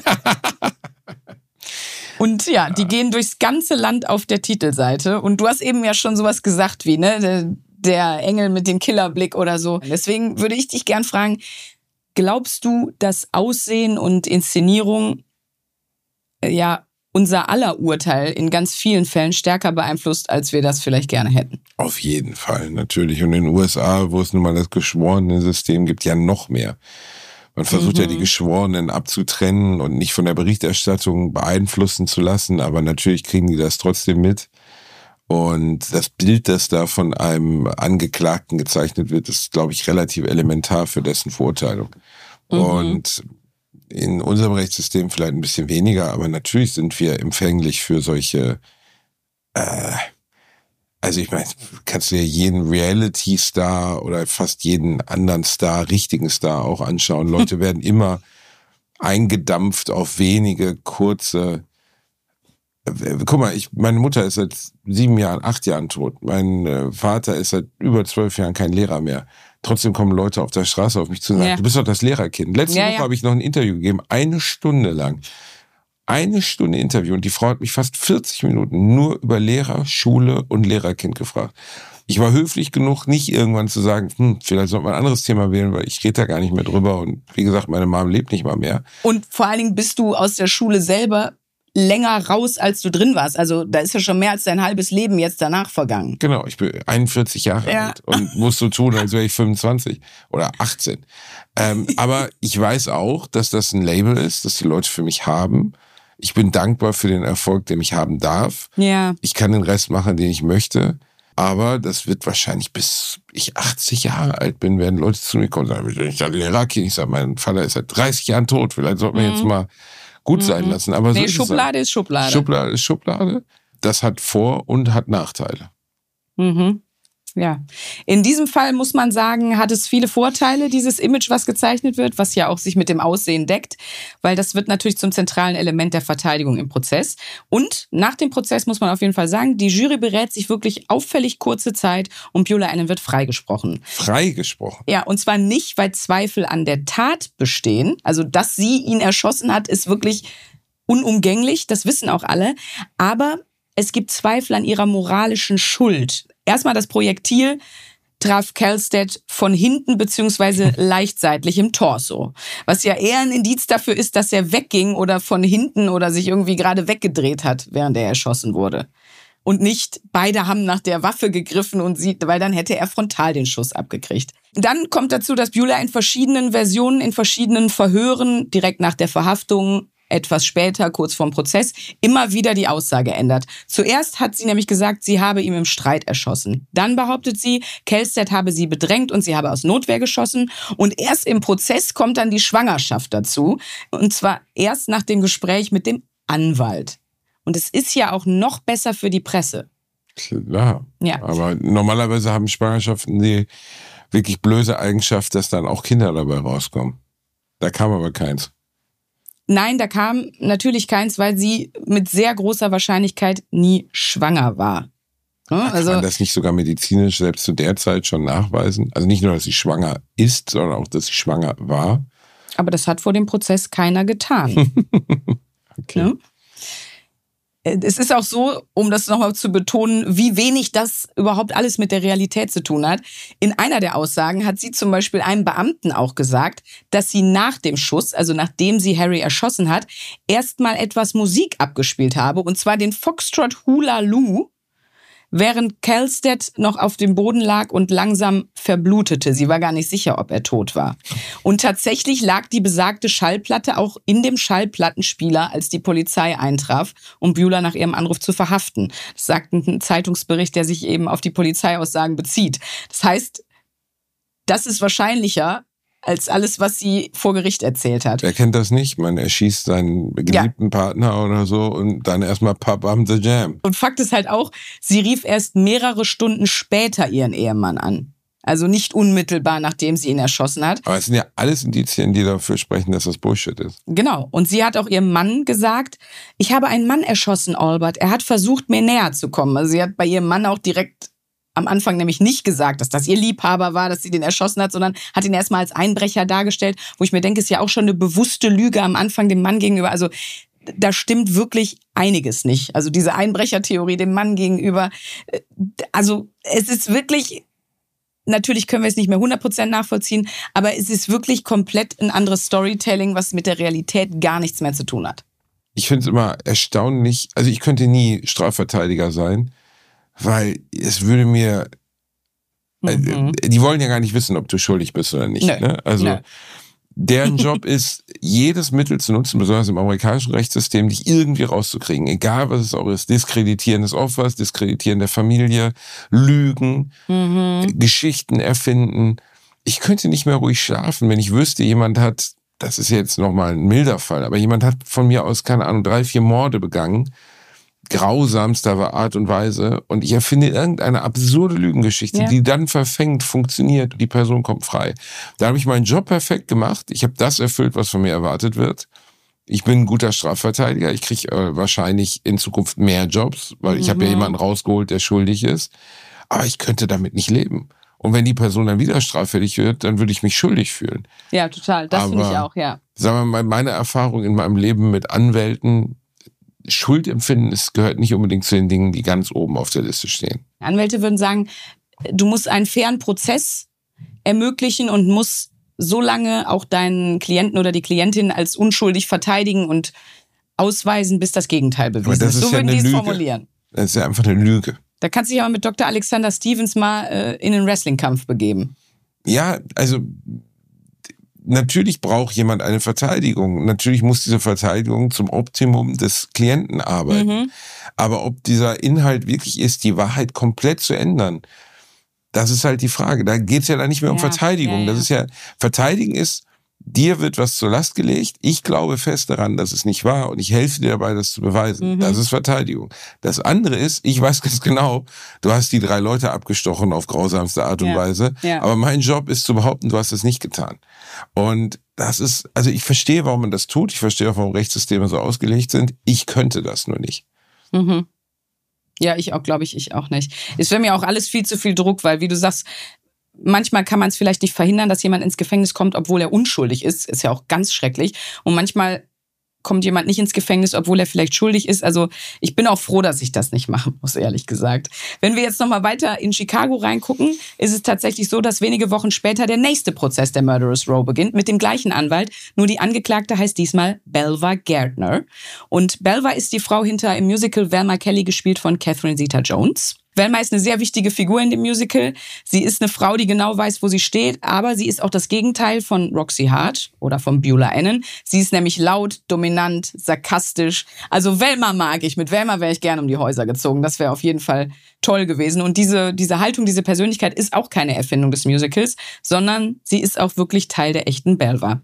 Und ja, die gehen durchs ganze Land auf der Titelseite. Und du hast eben ja schon sowas gesagt wie, ne, der, der Engel mit dem Killerblick oder so. Deswegen würde ich dich gern fragen, glaubst du, dass Aussehen und Inszenierung ja unser aller Urteil in ganz vielen Fällen stärker beeinflusst, als wir das vielleicht gerne hätten? Auf jeden Fall, natürlich. Und in den U S A, wo es nun mal das geschworene System gibt, ja noch mehr. Man versucht mhm. ja die Geschworenen abzutrennen und nicht von der Berichterstattung beeinflussen zu lassen, aber natürlich kriegen die das trotzdem mit. Und das Bild, das da von einem Angeklagten gezeichnet wird, ist, glaube ich, relativ elementar für dessen Verurteilung. Mhm. Und in unserem Rechtssystem vielleicht ein bisschen weniger, aber natürlich sind wir empfänglich für solche, äh, also ich meine, kannst du dir jeden Reality-Star oder fast jeden anderen Star, richtigen Star auch anschauen. Leute werden immer eingedampft auf wenige kurze. Guck mal, ich, meine Mutter ist seit sieben Jahren, acht Jahren tot. Mein äh, Vater ist seit über zwölf Jahren kein Lehrer mehr. Trotzdem kommen Leute auf der Straße auf mich zu und sagen, ja. Du bist doch das Lehrerkind. Letzte ja, Woche ja. habe ich noch ein Interview gegeben, eine Stunde lang. Eine Stunde Interview und die Frau hat mich fast vierzig Minuten nur über Lehrer, Schule und Lehrerkind gefragt. Ich war höflich genug, nicht irgendwann zu sagen, hm, vielleicht sollte man ein anderes Thema wählen, weil ich rede da gar nicht mehr drüber und wie gesagt, meine Mom lebt nicht mal mehr. Und vor allen Dingen bist du aus der Schule selber länger raus, als du drin warst. Also da ist ja schon mehr als dein halbes Leben jetzt danach vergangen. Genau, ich bin einundvierzig Jahre ja. alt und muss so tun, als wäre ich fünfundzwanzig oder achtzehn. Ähm, aber ich weiß auch, dass das ein Label ist, das die Leute für mich haben. Ich bin dankbar für den Erfolg, den ich haben darf. Ja. Ich kann den Rest machen, den ich möchte. Aber das wird wahrscheinlich, bis ich achtzig Jahre alt bin, werden Leute zu mir kommen und sagen, ich sage, Leraki, ich sage, mein Vater ist seit dreißig Jahren tot. Vielleicht sollten wir mhm. jetzt mal gut mhm. sein lassen. Aber so nee, ist Schublade ist Schublade. Schublade ist Schublade. Das hat Vor- und hat Nachteile. Mhm. Ja. In diesem Fall muss man sagen, hat es viele Vorteile, dieses Image, was gezeichnet wird, was ja auch sich mit dem Aussehen deckt, weil das wird natürlich zum zentralen Element der Verteidigung im Prozess. Und nach dem Prozess muss man auf jeden Fall sagen, die Jury berät sich wirklich auffällig kurze Zeit und Beulah Allen wird freigesprochen. Freigesprochen? Ja, und zwar nicht, weil Zweifel an der Tat bestehen. Also, dass sie ihn erschossen hat, ist wirklich unumgänglich, das wissen auch alle. Aber es gibt Zweifel an ihrer moralischen Schuld. Erstmal das Projektil traf Kelstead von hinten beziehungsweise leicht seitlich im Torso. Was ja eher ein Indiz dafür ist, dass er wegging oder von hinten oder sich irgendwie gerade weggedreht hat, während er erschossen wurde. Und nicht, beide haben nach der Waffe gegriffen und sie, weil dann hätte er frontal den Schuss abgekriegt. Dann kommt dazu, dass Beulah in verschiedenen Versionen, in verschiedenen Verhören, direkt nach der Verhaftung, etwas später, kurz vorm Prozess, immer wieder die Aussage ändert. Zuerst hat sie nämlich gesagt, sie habe ihn im Streit erschossen. Dann behauptet sie, Kelstead habe sie bedrängt und sie habe aus Notwehr geschossen. Und erst im Prozess kommt dann die Schwangerschaft dazu. Und zwar erst nach dem Gespräch mit dem Anwalt. Und es ist ja auch noch besser für die Presse. Klar. Ja. Aber normalerweise haben Schwangerschaften die wirklich blöde Eigenschaft, dass dann auch Kinder dabei rauskommen. Da kam aber keins. Nein, da kam natürlich keins, weil sie mit sehr großer Wahrscheinlichkeit nie schwanger war. Ja, also, kann man das nicht sogar medizinisch selbst zu der Zeit schon nachweisen? Also nicht nur, dass sie schwanger ist, sondern auch, dass sie schwanger war? Aber das hat vor dem Prozess keiner getan. Okay. Ja? Es ist auch so, um das nochmal zu betonen, wie wenig das überhaupt alles mit der Realität zu tun hat. In einer der Aussagen hat sie zum Beispiel einem Beamten auch gesagt, dass sie nach dem Schuss, also nachdem sie Harry erschossen hat, erstmal etwas Musik abgespielt habe, und zwar den Foxtrot Hula Loo, während Kelstead noch auf dem Boden lag und langsam verblutete. Sie war gar nicht sicher, ob er tot war. Und tatsächlich lag die besagte Schallplatte auch in dem Schallplattenspieler, als die Polizei eintraf, um Beulah nach ihrem Anruf zu verhaften. Das sagt ein Zeitungsbericht, der sich eben auf die Polizeiaussagen bezieht. Das heißt, das ist wahrscheinlicher als alles, was sie vor Gericht erzählt hat. Wer kennt das nicht? Man erschießt seinen geliebten ja. Partner oder so und dann erstmal Pop am the Jam. Und Fakt ist halt auch, sie rief erst mehrere Stunden später ihren Ehemann an. Also nicht unmittelbar, nachdem sie ihn erschossen hat. Aber es sind ja alles Indizien, die dafür sprechen, dass das Bullshit ist. Genau. Und sie hat auch ihrem Mann gesagt, ich habe einen Mann erschossen, Albert. Er hat versucht, mir näher zu kommen. Also sie hat bei ihrem Mann auch direkt am Anfang nämlich nicht gesagt, dass das ihr Liebhaber war, dass sie den erschossen hat, sondern hat ihn erstmal als Einbrecher dargestellt, wo ich mir denke, ist ja auch schon eine bewusste Lüge am Anfang dem Mann gegenüber. Also da stimmt wirklich einiges nicht. Also diese Einbrechertheorie dem Mann gegenüber. Also es ist wirklich, natürlich können wir es nicht mehr hundert Prozent nachvollziehen, aber es ist wirklich komplett ein anderes Storytelling, was mit der Realität gar nichts mehr zu tun hat. Ich finde es immer erstaunlich, also ich könnte nie Strafverteidiger sein, weil es würde mir, mhm. äh, die wollen ja gar nicht wissen, ob du schuldig bist oder nicht. Nee. Ne? Also Nee. deren Job ist, jedes Mittel zu nutzen, besonders im amerikanischen Rechtssystem, dich irgendwie rauszukriegen. Egal, was es auch ist. Diskreditieren des Opfers, Diskreditieren der Familie, Lügen, Mhm. Geschichten erfinden. Ich könnte nicht mehr ruhig schlafen, wenn ich wüsste, jemand hat, das ist jetzt nochmal ein milder Fall, aber jemand hat von mir aus, keine Ahnung, drei, vier Morde begangen, grausamster Art und Weise, und ich erfinde irgendeine absurde Lügengeschichte, Ja. die dann verfängt, funktioniert und die Person kommt frei. Da habe ich meinen Job perfekt gemacht. Ich habe das erfüllt, was von mir erwartet wird. Ich bin ein guter Strafverteidiger. Ich kriege äh, wahrscheinlich in Zukunft mehr Jobs, weil ich Mhm. habe ja jemanden rausgeholt, der schuldig ist. Aber ich könnte damit nicht leben. Und wenn die Person dann wieder straffällig wird, dann würde ich mich schuldig fühlen. Ja, total. Das finde ich Aber- auch, ja. Sagen wir mal, meine Erfahrung in meinem Leben mit Anwälten, Schuldempfinden, es gehört nicht unbedingt zu den Dingen, die ganz oben auf der Liste stehen. Anwälte würden sagen, du musst einen fairen Prozess ermöglichen und musst so lange auch deinen Klienten oder die Klientin als unschuldig verteidigen und ausweisen, bis das Gegenteil bewiesen das ist. ist So ja würden eine die es Lüge. formulieren. Das ist ja einfach eine Lüge. Da kannst du dich aber mit Doktor Alexander Stevens mal äh, in einen Wrestlingkampf begeben. Ja, also natürlich braucht jemand eine Verteidigung. Natürlich muss diese Verteidigung zum Optimum des Klienten arbeiten. Mhm. Aber ob dieser Inhalt wirklich ist, die Wahrheit komplett zu ändern, das ist halt die Frage. Da geht es ja dann nicht mehr um Ja, Verteidigung. ja, ja. Das ist ja, Verteidigen ist, dir wird was zur Last gelegt. Ich glaube fest daran, dass es nicht war und ich helfe dir dabei, das zu beweisen. Mhm. Das ist Verteidigung. Das andere ist, ich weiß ganz genau, du hast die drei Leute abgestochen auf grausamste Art und Ja, Weise. ja. Aber mein Job ist zu behaupten, du hast es nicht getan. Und das ist, also ich verstehe, warum man das tut. Ich verstehe auch, warum Rechtssysteme so ausgelegt sind. Ich könnte das nur nicht. Mhm. Ja, ich auch, glaube ich, ich auch nicht. Es wäre mir auch alles viel zu viel Druck, weil, wie du sagst, manchmal kann man es vielleicht nicht verhindern, dass jemand ins Gefängnis kommt, obwohl er unschuldig ist. Ist ja auch ganz schrecklich. Und manchmal kommt jemand nicht ins Gefängnis, obwohl er vielleicht schuldig ist. Also ich bin auch froh, dass ich das nicht machen muss, ehrlich gesagt. Wenn wir jetzt nochmal weiter in Chicago reingucken, ist es tatsächlich so, dass wenige Wochen später der nächste Prozess der Murderous Row beginnt, mit dem gleichen Anwalt. Nur die Angeklagte heißt diesmal Belva Gardner. Und Belva ist die Frau hinter im Musical Velma Kelly, gespielt von Catherine Zeta-Jones. Velma ist eine sehr wichtige Figur in dem Musical. Sie ist eine Frau, die genau weiß, wo sie steht, aber sie ist auch das Gegenteil von Roxy Hart oder von Beulah Annan. Sie ist nämlich laut, dominant, sarkastisch. Also Velma mag ich. Mit Velma wäre ich gerne um die Häuser gezogen. Das wäre auf jeden Fall toll gewesen. Und diese, diese Haltung, diese Persönlichkeit ist auch keine Erfindung des Musicals, sondern sie ist auch wirklich Teil der echten Belva.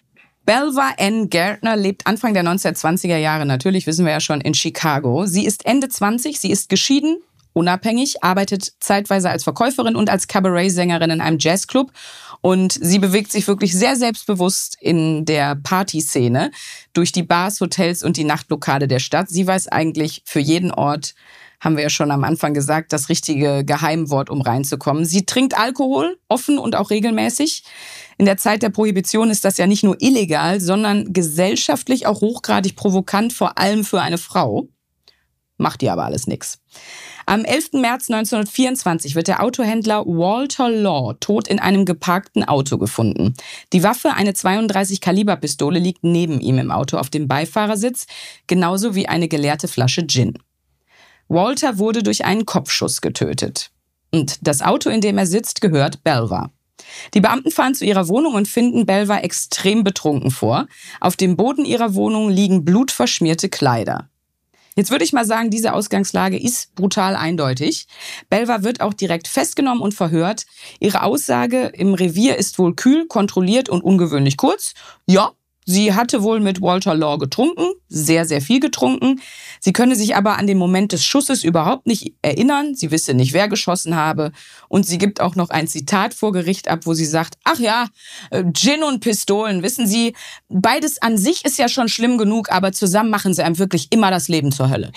Belva Ann Gardner lebt Anfang der neunzehnhundertzwanziger Jahre, natürlich wissen wir ja schon, in Chicago. Sie ist Ende zwanzig, sie ist geschieden, unabhängig, arbeitet zeitweise als Verkäuferin und als Cabaret-Sängerin in einem Jazzclub. Und sie bewegt sich wirklich sehr selbstbewusst in der Partyszene durch die Bars, Hotels und die Nachtlokale der Stadt. Sie weiß eigentlich für jeden Ort, haben wir ja schon am Anfang gesagt, das richtige Geheimwort, um reinzukommen. Sie trinkt Alkohol, offen und auch regelmäßig. In der Zeit der Prohibition ist das ja nicht nur illegal, sondern gesellschaftlich auch hochgradig provokant, vor allem für eine Frau. macht ihr aber alles nix. Am elften März neunzehnhundertvierundzwanzig wird der Autohändler Walter Law tot in einem geparkten Auto gefunden. Die Waffe, eine zweiunddreißig Kaliber Pistole, liegt neben ihm im Auto auf dem Beifahrersitz, genauso wie eine geleerte Flasche Gin. Walter wurde durch einen Kopfschuss getötet. Und das Auto, in dem er sitzt, gehört Belva. Die Beamten fahren zu ihrer Wohnung und finden Belva extrem betrunken vor. Auf dem Boden ihrer Wohnung liegen blutverschmierte Kleider. Jetzt würde ich mal sagen, diese Ausgangslage ist brutal eindeutig. Belva wird auch direkt festgenommen und verhört. Ihre Aussage im Revier ist wohl kühl, kontrolliert und ungewöhnlich kurz. Ja, sie hatte wohl mit Walter Law getrunken, sehr, sehr viel getrunken. Sie könne sich aber an den Moment des Schusses überhaupt nicht erinnern. Sie wisse nicht, wer geschossen habe. Und sie gibt auch noch ein Zitat vor Gericht ab, wo sie sagt, ach ja, Gin und Pistolen, wissen Sie, beides an sich ist ja schon schlimm genug, aber zusammen machen sie einem wirklich immer das Leben zur Hölle.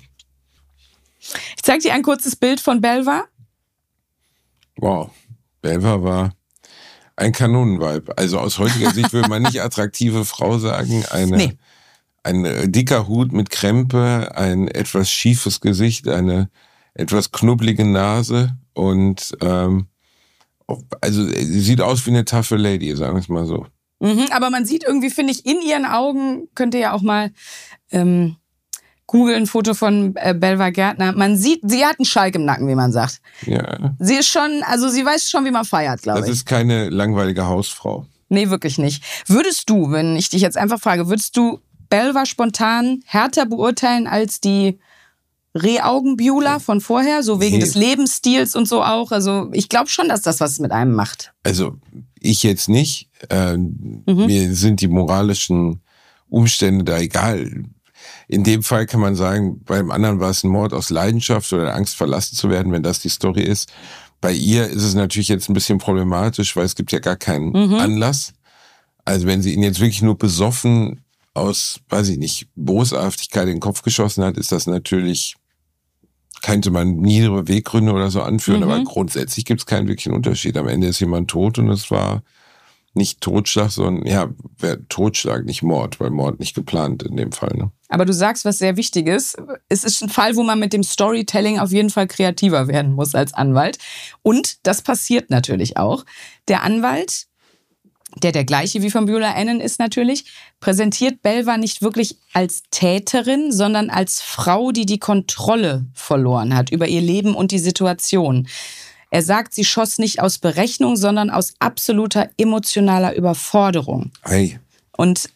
Ich zeige dir ein kurzes Bild von Belva. Wow, Belva war ein Kanonenweib. Also aus heutiger Sicht würde man nicht attraktive Frau sagen, eine... Nee. Ein dicker Hut mit Krempe, ein etwas schiefes Gesicht, eine etwas knubbelige Nase und ähm, also sie sieht aus wie eine taffe Lady, sagen wir es mal so. Mhm, aber man sieht irgendwie, finde ich, in ihren Augen, könnt ihr ja auch mal ähm, googeln, Foto von äh, Belva Gärtner, man sieht, sie hat einen Schalk im Nacken, wie man sagt. Ja. Sie ist schon, also sie weiß schon, wie man feiert, glaube ich. Das ist keine langweilige Hausfrau. Nee, wirklich nicht. Würdest du, wenn ich dich jetzt einfach frage, würdest du Belva spontan härter beurteilen als die Rehaugen-Beulah von vorher, so wegen nee. des Lebensstils und so auch? Also ich glaube schon, dass das was mit einem macht. Also ich jetzt nicht. Äh, mhm. Mir sind die moralischen Umstände da egal. In dem Fall kann man sagen, beim anderen war es ein Mord aus Leidenschaft oder Angst, verlassen zu werden, wenn das die Story ist. Bei ihr ist es natürlich jetzt ein bisschen problematisch, weil es gibt ja gar keinen mhm. Anlass. Also wenn sie ihn jetzt wirklich nur besoffen aus, weiß ich nicht, Boshaftigkeit in den Kopf geschossen hat, ist das natürlich, könnte man niedere Weggründe oder so anführen, mhm. aber grundsätzlich gibt es keinen wirklichen Unterschied. Am Ende ist jemand tot und es war nicht Totschlag, sondern, ja, Totschlag, nicht Mord, weil Mord nicht geplant in dem Fall. Ne? Aber du sagst was sehr Wichtiges. Es ist ein Fall, wo man mit dem Storytelling auf jeden Fall kreativer werden muss als Anwalt. Und das passiert natürlich auch. Der Anwalt, der der gleiche wie von Beulah Annan ist natürlich, präsentiert Belva nicht wirklich als Täterin, sondern als Frau, die die Kontrolle verloren hat über ihr Leben und die Situation. Er sagt, sie schoss nicht aus Berechnung, sondern aus absoluter emotionaler Überforderung. Hey. Und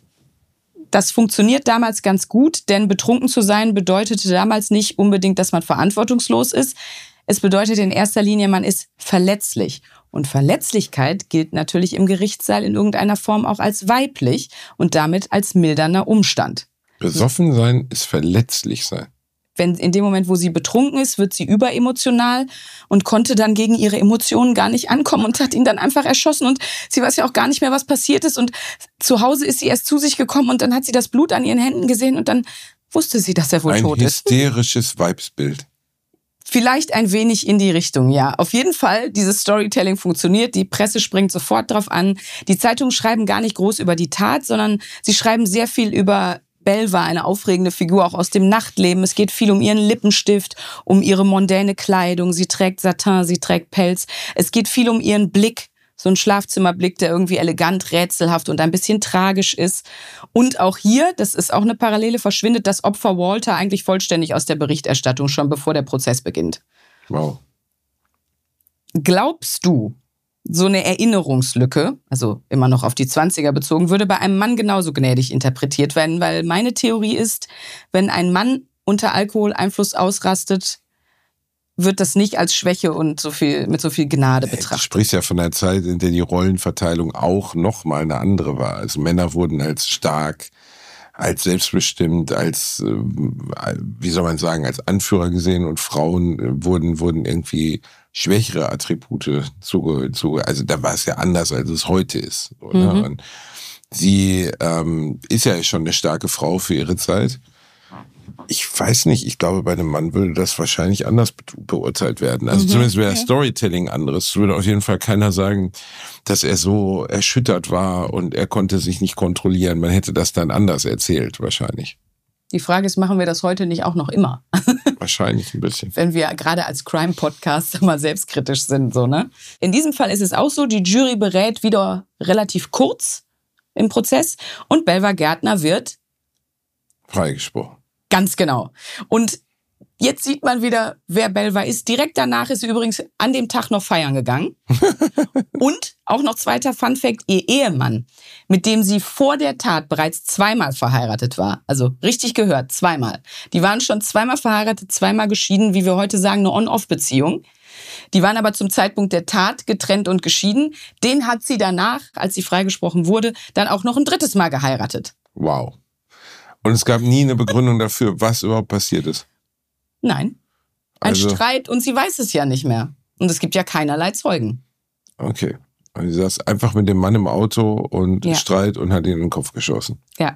das funktioniert damals ganz gut, denn betrunken zu sein bedeutete damals nicht unbedingt, dass man verantwortungslos ist. Es bedeutet in erster Linie, man ist verletzlich. Und Verletzlichkeit gilt natürlich im Gerichtssaal in irgendeiner Form auch als weiblich und damit als mildernder Umstand. Besoffen sein ist verletzlich sein. Wenn in dem Moment, wo sie betrunken ist, wird sie überemotional und konnte dann gegen ihre Emotionen gar nicht ankommen und hat ihn dann einfach erschossen. Und sie weiß ja auch gar nicht mehr, was passiert ist. Und zu Hause ist sie erst zu sich gekommen und dann hat sie das Blut an ihren Händen gesehen und dann wusste sie, dass er wohl Ein tot ist. Ein hysterisches Weibsbild. Vielleicht ein wenig in die Richtung, ja. Auf jeden Fall, dieses Storytelling funktioniert. Die Presse springt sofort drauf an. Die Zeitungen schreiben gar nicht groß über die Tat, sondern sie schreiben sehr viel über Belva, eine aufregende Figur auch aus dem Nachtleben. Es geht viel um ihren Lippenstift, um ihre mondäne Kleidung. Sie trägt Satin, sie trägt Pelz. Es geht viel um ihren Blick. So ein Schlafzimmerblick, der irgendwie elegant, rätselhaft und ein bisschen tragisch ist. Und auch hier, das ist auch eine Parallele, verschwindet das Opfer Walter eigentlich vollständig aus der Berichterstattung, schon bevor der Prozess beginnt. Wow. Glaubst du, so eine Erinnerungslücke, also immer noch auf die Zwanziger bezogen, würde bei einem Mann genauso gnädig interpretiert werden? Weil meine Theorie ist, wenn ein Mann unter Alkoholeinfluss ausrastet, wird das nicht als Schwäche und so viel mit so viel Gnade betrachtet. Du sprichst ja von einer Zeit, in der die Rollenverteilung auch nochmal eine andere war. Also Männer wurden als stark, als selbstbestimmt, als, wie soll man sagen, als Anführer gesehen und Frauen wurden, wurden irgendwie schwächere Attribute zu, zu, also da war es ja anders, als es heute ist. Oder? Mhm. Und sie ähm, ist ja schon eine starke Frau für ihre Zeit. Ich weiß nicht, ich glaube, bei einem Mann würde das wahrscheinlich anders be- beurteilt werden. Also mhm, zumindest wäre das okay. Storytelling anderes. Es würde auf jeden Fall keiner sagen, dass er so erschüttert war und er konnte sich nicht kontrollieren. Man hätte das dann anders erzählt, wahrscheinlich. Die Frage ist, machen wir das heute nicht auch noch immer? Wahrscheinlich ein bisschen. Wenn wir gerade als Crime-Podcast mal selbstkritisch sind, so, ne? In diesem Fall ist es auch so, die Jury berät wieder relativ kurz im Prozess und Belva Gärtner wird freigesprochen. Ganz genau. Und jetzt sieht man wieder, wer Belva ist. Direkt danach ist sie übrigens an dem Tag noch feiern gegangen. Und auch noch zweiter Funfact, ihr Ehemann, mit dem sie vor der Tat bereits zweimal verheiratet war. Also richtig gehört, zweimal. Die waren schon zweimal verheiratet, zweimal geschieden, wie wir heute sagen, eine On-Off-Beziehung. Die waren aber zum Zeitpunkt der Tat getrennt und geschieden. Den hat sie danach, als sie freigesprochen wurde, dann auch noch ein drittes Mal geheiratet. Wow. Und es gab nie eine Begründung dafür, was überhaupt passiert ist. Nein. Ein Also, Streit und sie weiß es ja nicht mehr. Und es gibt ja keinerlei Zeugen. Okay. Und sie saß einfach mit dem Mann im Auto und Ja. Streit und hat ihn in den Kopf geschossen. Ja.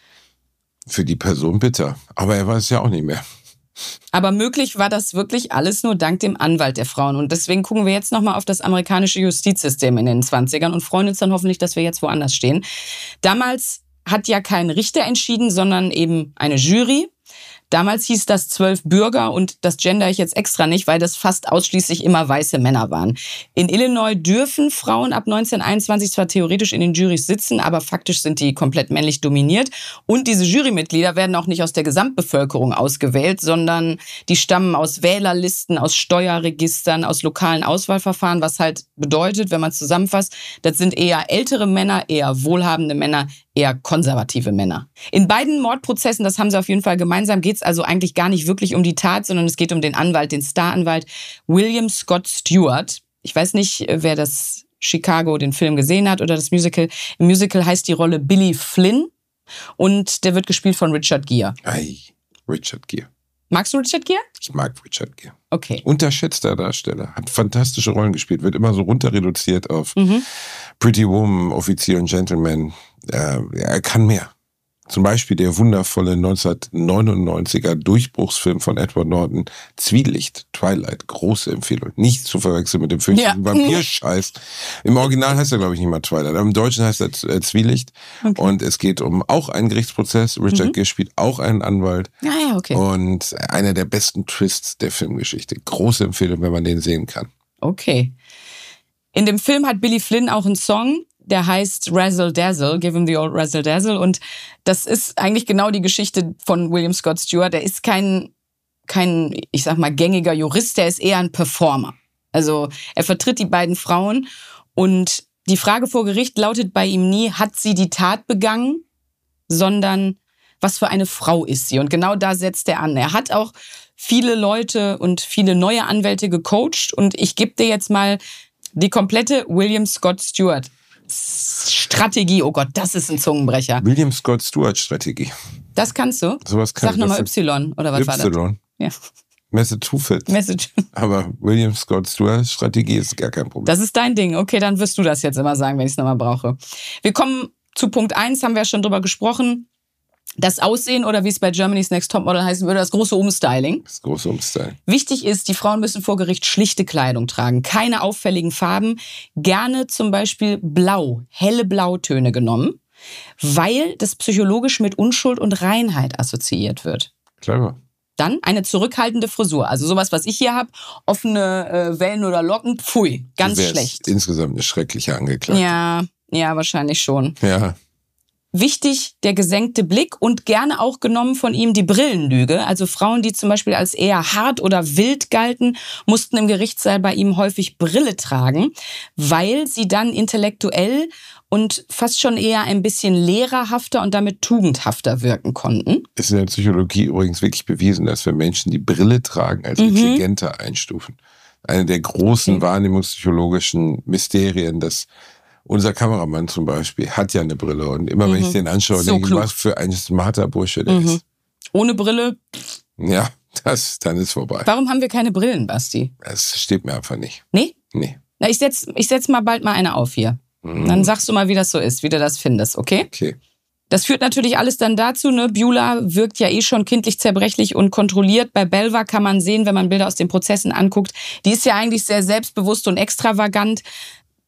Für die Person bitter. Aber er weiß es ja auch nicht mehr. Aber möglich war das wirklich alles nur dank dem Anwalt der Frauen. Und deswegen gucken wir jetzt nochmal auf das amerikanische Justizsystem in den zwanzigern und freuen uns dann hoffentlich, dass wir jetzt woanders stehen. Damals hat ja kein Richter entschieden, sondern eben eine Jury. Damals hieß das zwölf Bürger und das gender ich jetzt extra nicht, weil das fast ausschließlich immer weiße Männer waren. In Illinois dürfen Frauen ab neunzehnhunderteinundzwanzig zwar theoretisch in den Jurys sitzen, aber faktisch sind die komplett männlich dominiert. Und diese Jurymitglieder werden auch nicht aus der Gesamtbevölkerung ausgewählt, sondern die stammen aus Wählerlisten, aus Steuerregistern, aus lokalen Auswahlverfahren, was halt bedeutet, wenn man es zusammenfasst, das sind eher ältere Männer, eher wohlhabende Männer, eher konservative Männer. In beiden Mordprozessen, das haben sie auf jeden Fall gemeinsam, geht es also eigentlich gar nicht wirklich um die Tat, sondern es geht um den Anwalt, den Staranwalt William Scott Stewart. Ich weiß nicht, wer das Chicago, den Film gesehen hat oder das Musical. Im Musical heißt die Rolle Billy Flynn und der wird gespielt von Richard Gere. Ei, Richard Gere. Magst du Richard Gere? Ich mag Richard Gere. Okay. Unterschätzter Darsteller. Hat fantastische Rollen gespielt. Wird immer so runter reduziert auf Mhm. Pretty Woman, Offizier und Gentleman. Äh, er kann mehr. Zum Beispiel der wundervolle neunzehnhundertneunundneunziger Durchbruchsfilm von Edward Norton, Zwielicht, Twilight, große Empfehlung. Nicht zu verwechseln mit dem Film Ja. Vampirscheiß. Im Original heißt er, glaube ich, nicht mal Twilight, aber im Deutschen heißt er äh, Zwielicht. Okay. Und es geht um auch einen Gerichtsprozess. Richard Mhm. Gere spielt auch einen Anwalt. Ah ja, okay. Und einer der besten Twists der Filmgeschichte. Große Empfehlung, wenn man den sehen kann. Okay. In dem Film hat Billy Flynn auch einen Song, der heißt Razzle Dazzle, Give Him the Old Razzle Dazzle. Und das ist eigentlich genau die Geschichte von William Scott Stewart. Der ist kein, kein, ich sag mal, gängiger Jurist, der ist eher ein Performer. Also er vertritt die beiden Frauen und die Frage vor Gericht lautet bei ihm nie, hat sie die Tat begangen, sondern was für eine Frau ist sie? Und genau da setzt er an. Er hat auch viele Leute und viele neue Anwälte gecoacht und ich gebe dir jetzt mal die komplette William Scott Stewart Strategie. Oh Gott, das ist ein Zungenbrecher. William Scott Stewart Strategie. Das kannst du? Sowas kann Sag nochmal das Y oder was war das? Y. Ja. Massachusetts. Message. Aber William Scott Stewart Strategie ist gar kein Problem. Das ist dein Ding. Okay, dann wirst du das jetzt immer sagen, wenn ich es nochmal brauche. Wir kommen zu Punkt eins, haben wir ja schon drüber gesprochen. Das Aussehen oder wie es bei Germany's Next Topmodel heißen würde, das große Umstyling. Das große Umstyling. Wichtig ist, die Frauen müssen vor Gericht schlichte Kleidung tragen, keine auffälligen Farben, gerne zum Beispiel blau, helle Blautöne genommen, weil das psychologisch mit Unschuld und Reinheit assoziiert wird. Clever. Dann eine zurückhaltende Frisur, also sowas, was ich hier habe, offene äh, Wellen oder Locken, pfui, ganz Du wärst schlecht. Insgesamt eine schreckliche Angeklagte. Ja, ja, wahrscheinlich schon. Ja. Wichtig, der gesenkte Blick und gerne auch genommen von ihm die Brillenlüge. Also Frauen, die zum Beispiel als eher hart oder wild galten, mussten im Gerichtssaal bei ihm häufig Brille tragen, weil sie dann intellektuell und fast schon eher ein bisschen lehrerhafter und damit tugendhafter wirken konnten. Ist in der Psychologie übrigens wirklich bewiesen, dass wir Menschen, die Brille tragen, als Mhm. intelligenter einstufen. Eine der großen Okay. wahrnehmungspsychologischen Mysterien, dass unser Kameramann zum Beispiel hat ja eine Brille und immer wenn Mhm. ich den anschaue, So denke ich, klug. was für ein smarter Bursche der Mhm. ist. Ohne Brille. Ja, das, dann ist vorbei. Warum haben wir keine Brillen, Basti? Das steht mir einfach nicht. Nee? Nee. Na, ich setz, ich setz mal bald mal eine auf hier. Mhm. Dann sagst du mal, wie das so ist, wie du das findest, okay? Okay. Das führt natürlich alles dann dazu, ne, Beulah wirkt ja eh schon kindlich zerbrechlich und kontrolliert. Bei Belva kann man sehen, wenn man Bilder aus den Prozessen anguckt, die ist ja eigentlich sehr selbstbewusst und extravagant.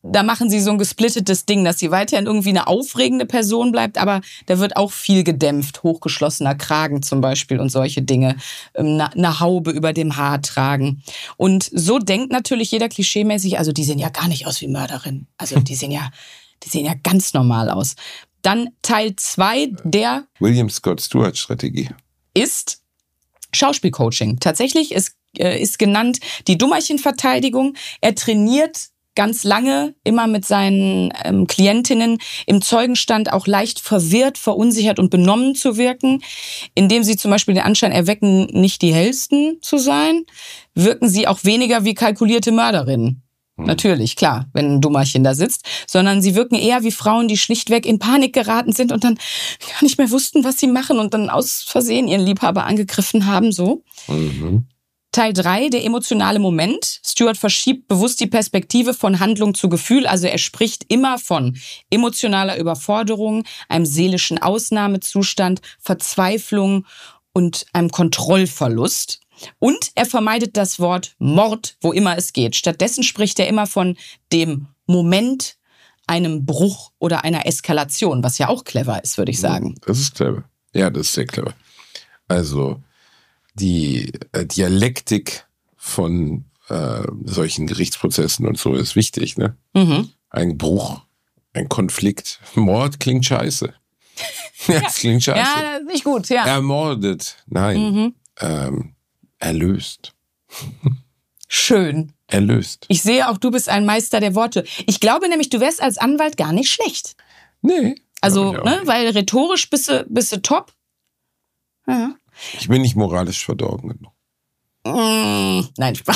da machen sie so ein gesplittetes Ding, dass sie weiterhin irgendwie eine aufregende Person bleibt, aber da wird auch viel gedämpft. Hochgeschlossener Kragen zum Beispiel und solche Dinge. Eine Haube über dem Haar tragen. Und so denkt natürlich jeder klischeemäßig, also die sehen ja gar nicht aus wie Mörderin. Also die sehen ja, die sehen ja ganz normal aus. Dann Teil zwei der William Scott Stewart Strategie ist Schauspielcoaching. Tatsächlich ist, äh, ist genannt die Dummerchenverteidigung. Er trainiert ganz lange immer mit seinen ähm, Klientinnen im Zeugenstand auch leicht verwirrt, verunsichert und benommen zu wirken, indem sie zum Beispiel den Anschein erwecken, nicht die hellsten zu sein, wirken sie auch weniger wie kalkulierte Mörderinnen. Hm. Natürlich, klar, wenn ein Dummerchen da sitzt, sondern sie wirken eher wie Frauen, die schlichtweg in Panik geraten sind und dann gar nicht mehr wussten, was sie machen und dann aus Versehen ihren Liebhaber angegriffen haben, so. Mhm. Teil drei, der emotionale Moment. Stewart verschiebt bewusst die Perspektive von Handlung zu Gefühl. Also er spricht immer von emotionaler Überforderung, einem seelischen Ausnahmezustand, Verzweiflung und einem Kontrollverlust. Und er vermeidet das Wort Mord, wo immer es geht. Stattdessen spricht er immer von dem Moment, einem Bruch oder einer Eskalation, was ja auch clever ist, würde ich sagen. Das ist clever. Ja, das ist sehr clever. Also die äh, Dialektik von äh, solchen Gerichtsprozessen und so ist wichtig, ne? Mhm. Ein Bruch, ein Konflikt. Mord klingt scheiße. Ja, das klingt scheiße. Ja, das ist nicht gut, ja. Ermordet, nein. Mhm. Ähm, erlöst. Schön. Erlöst. Ich sehe auch, du bist ein Meister der Worte. Ich glaube nämlich, du wärst als Anwalt gar nicht schlecht. Nee. Also, ne, weil rhetorisch bist du, bist du top. Ja. Ich bin nicht moralisch verdorben genug. Mm, nein, Spaß.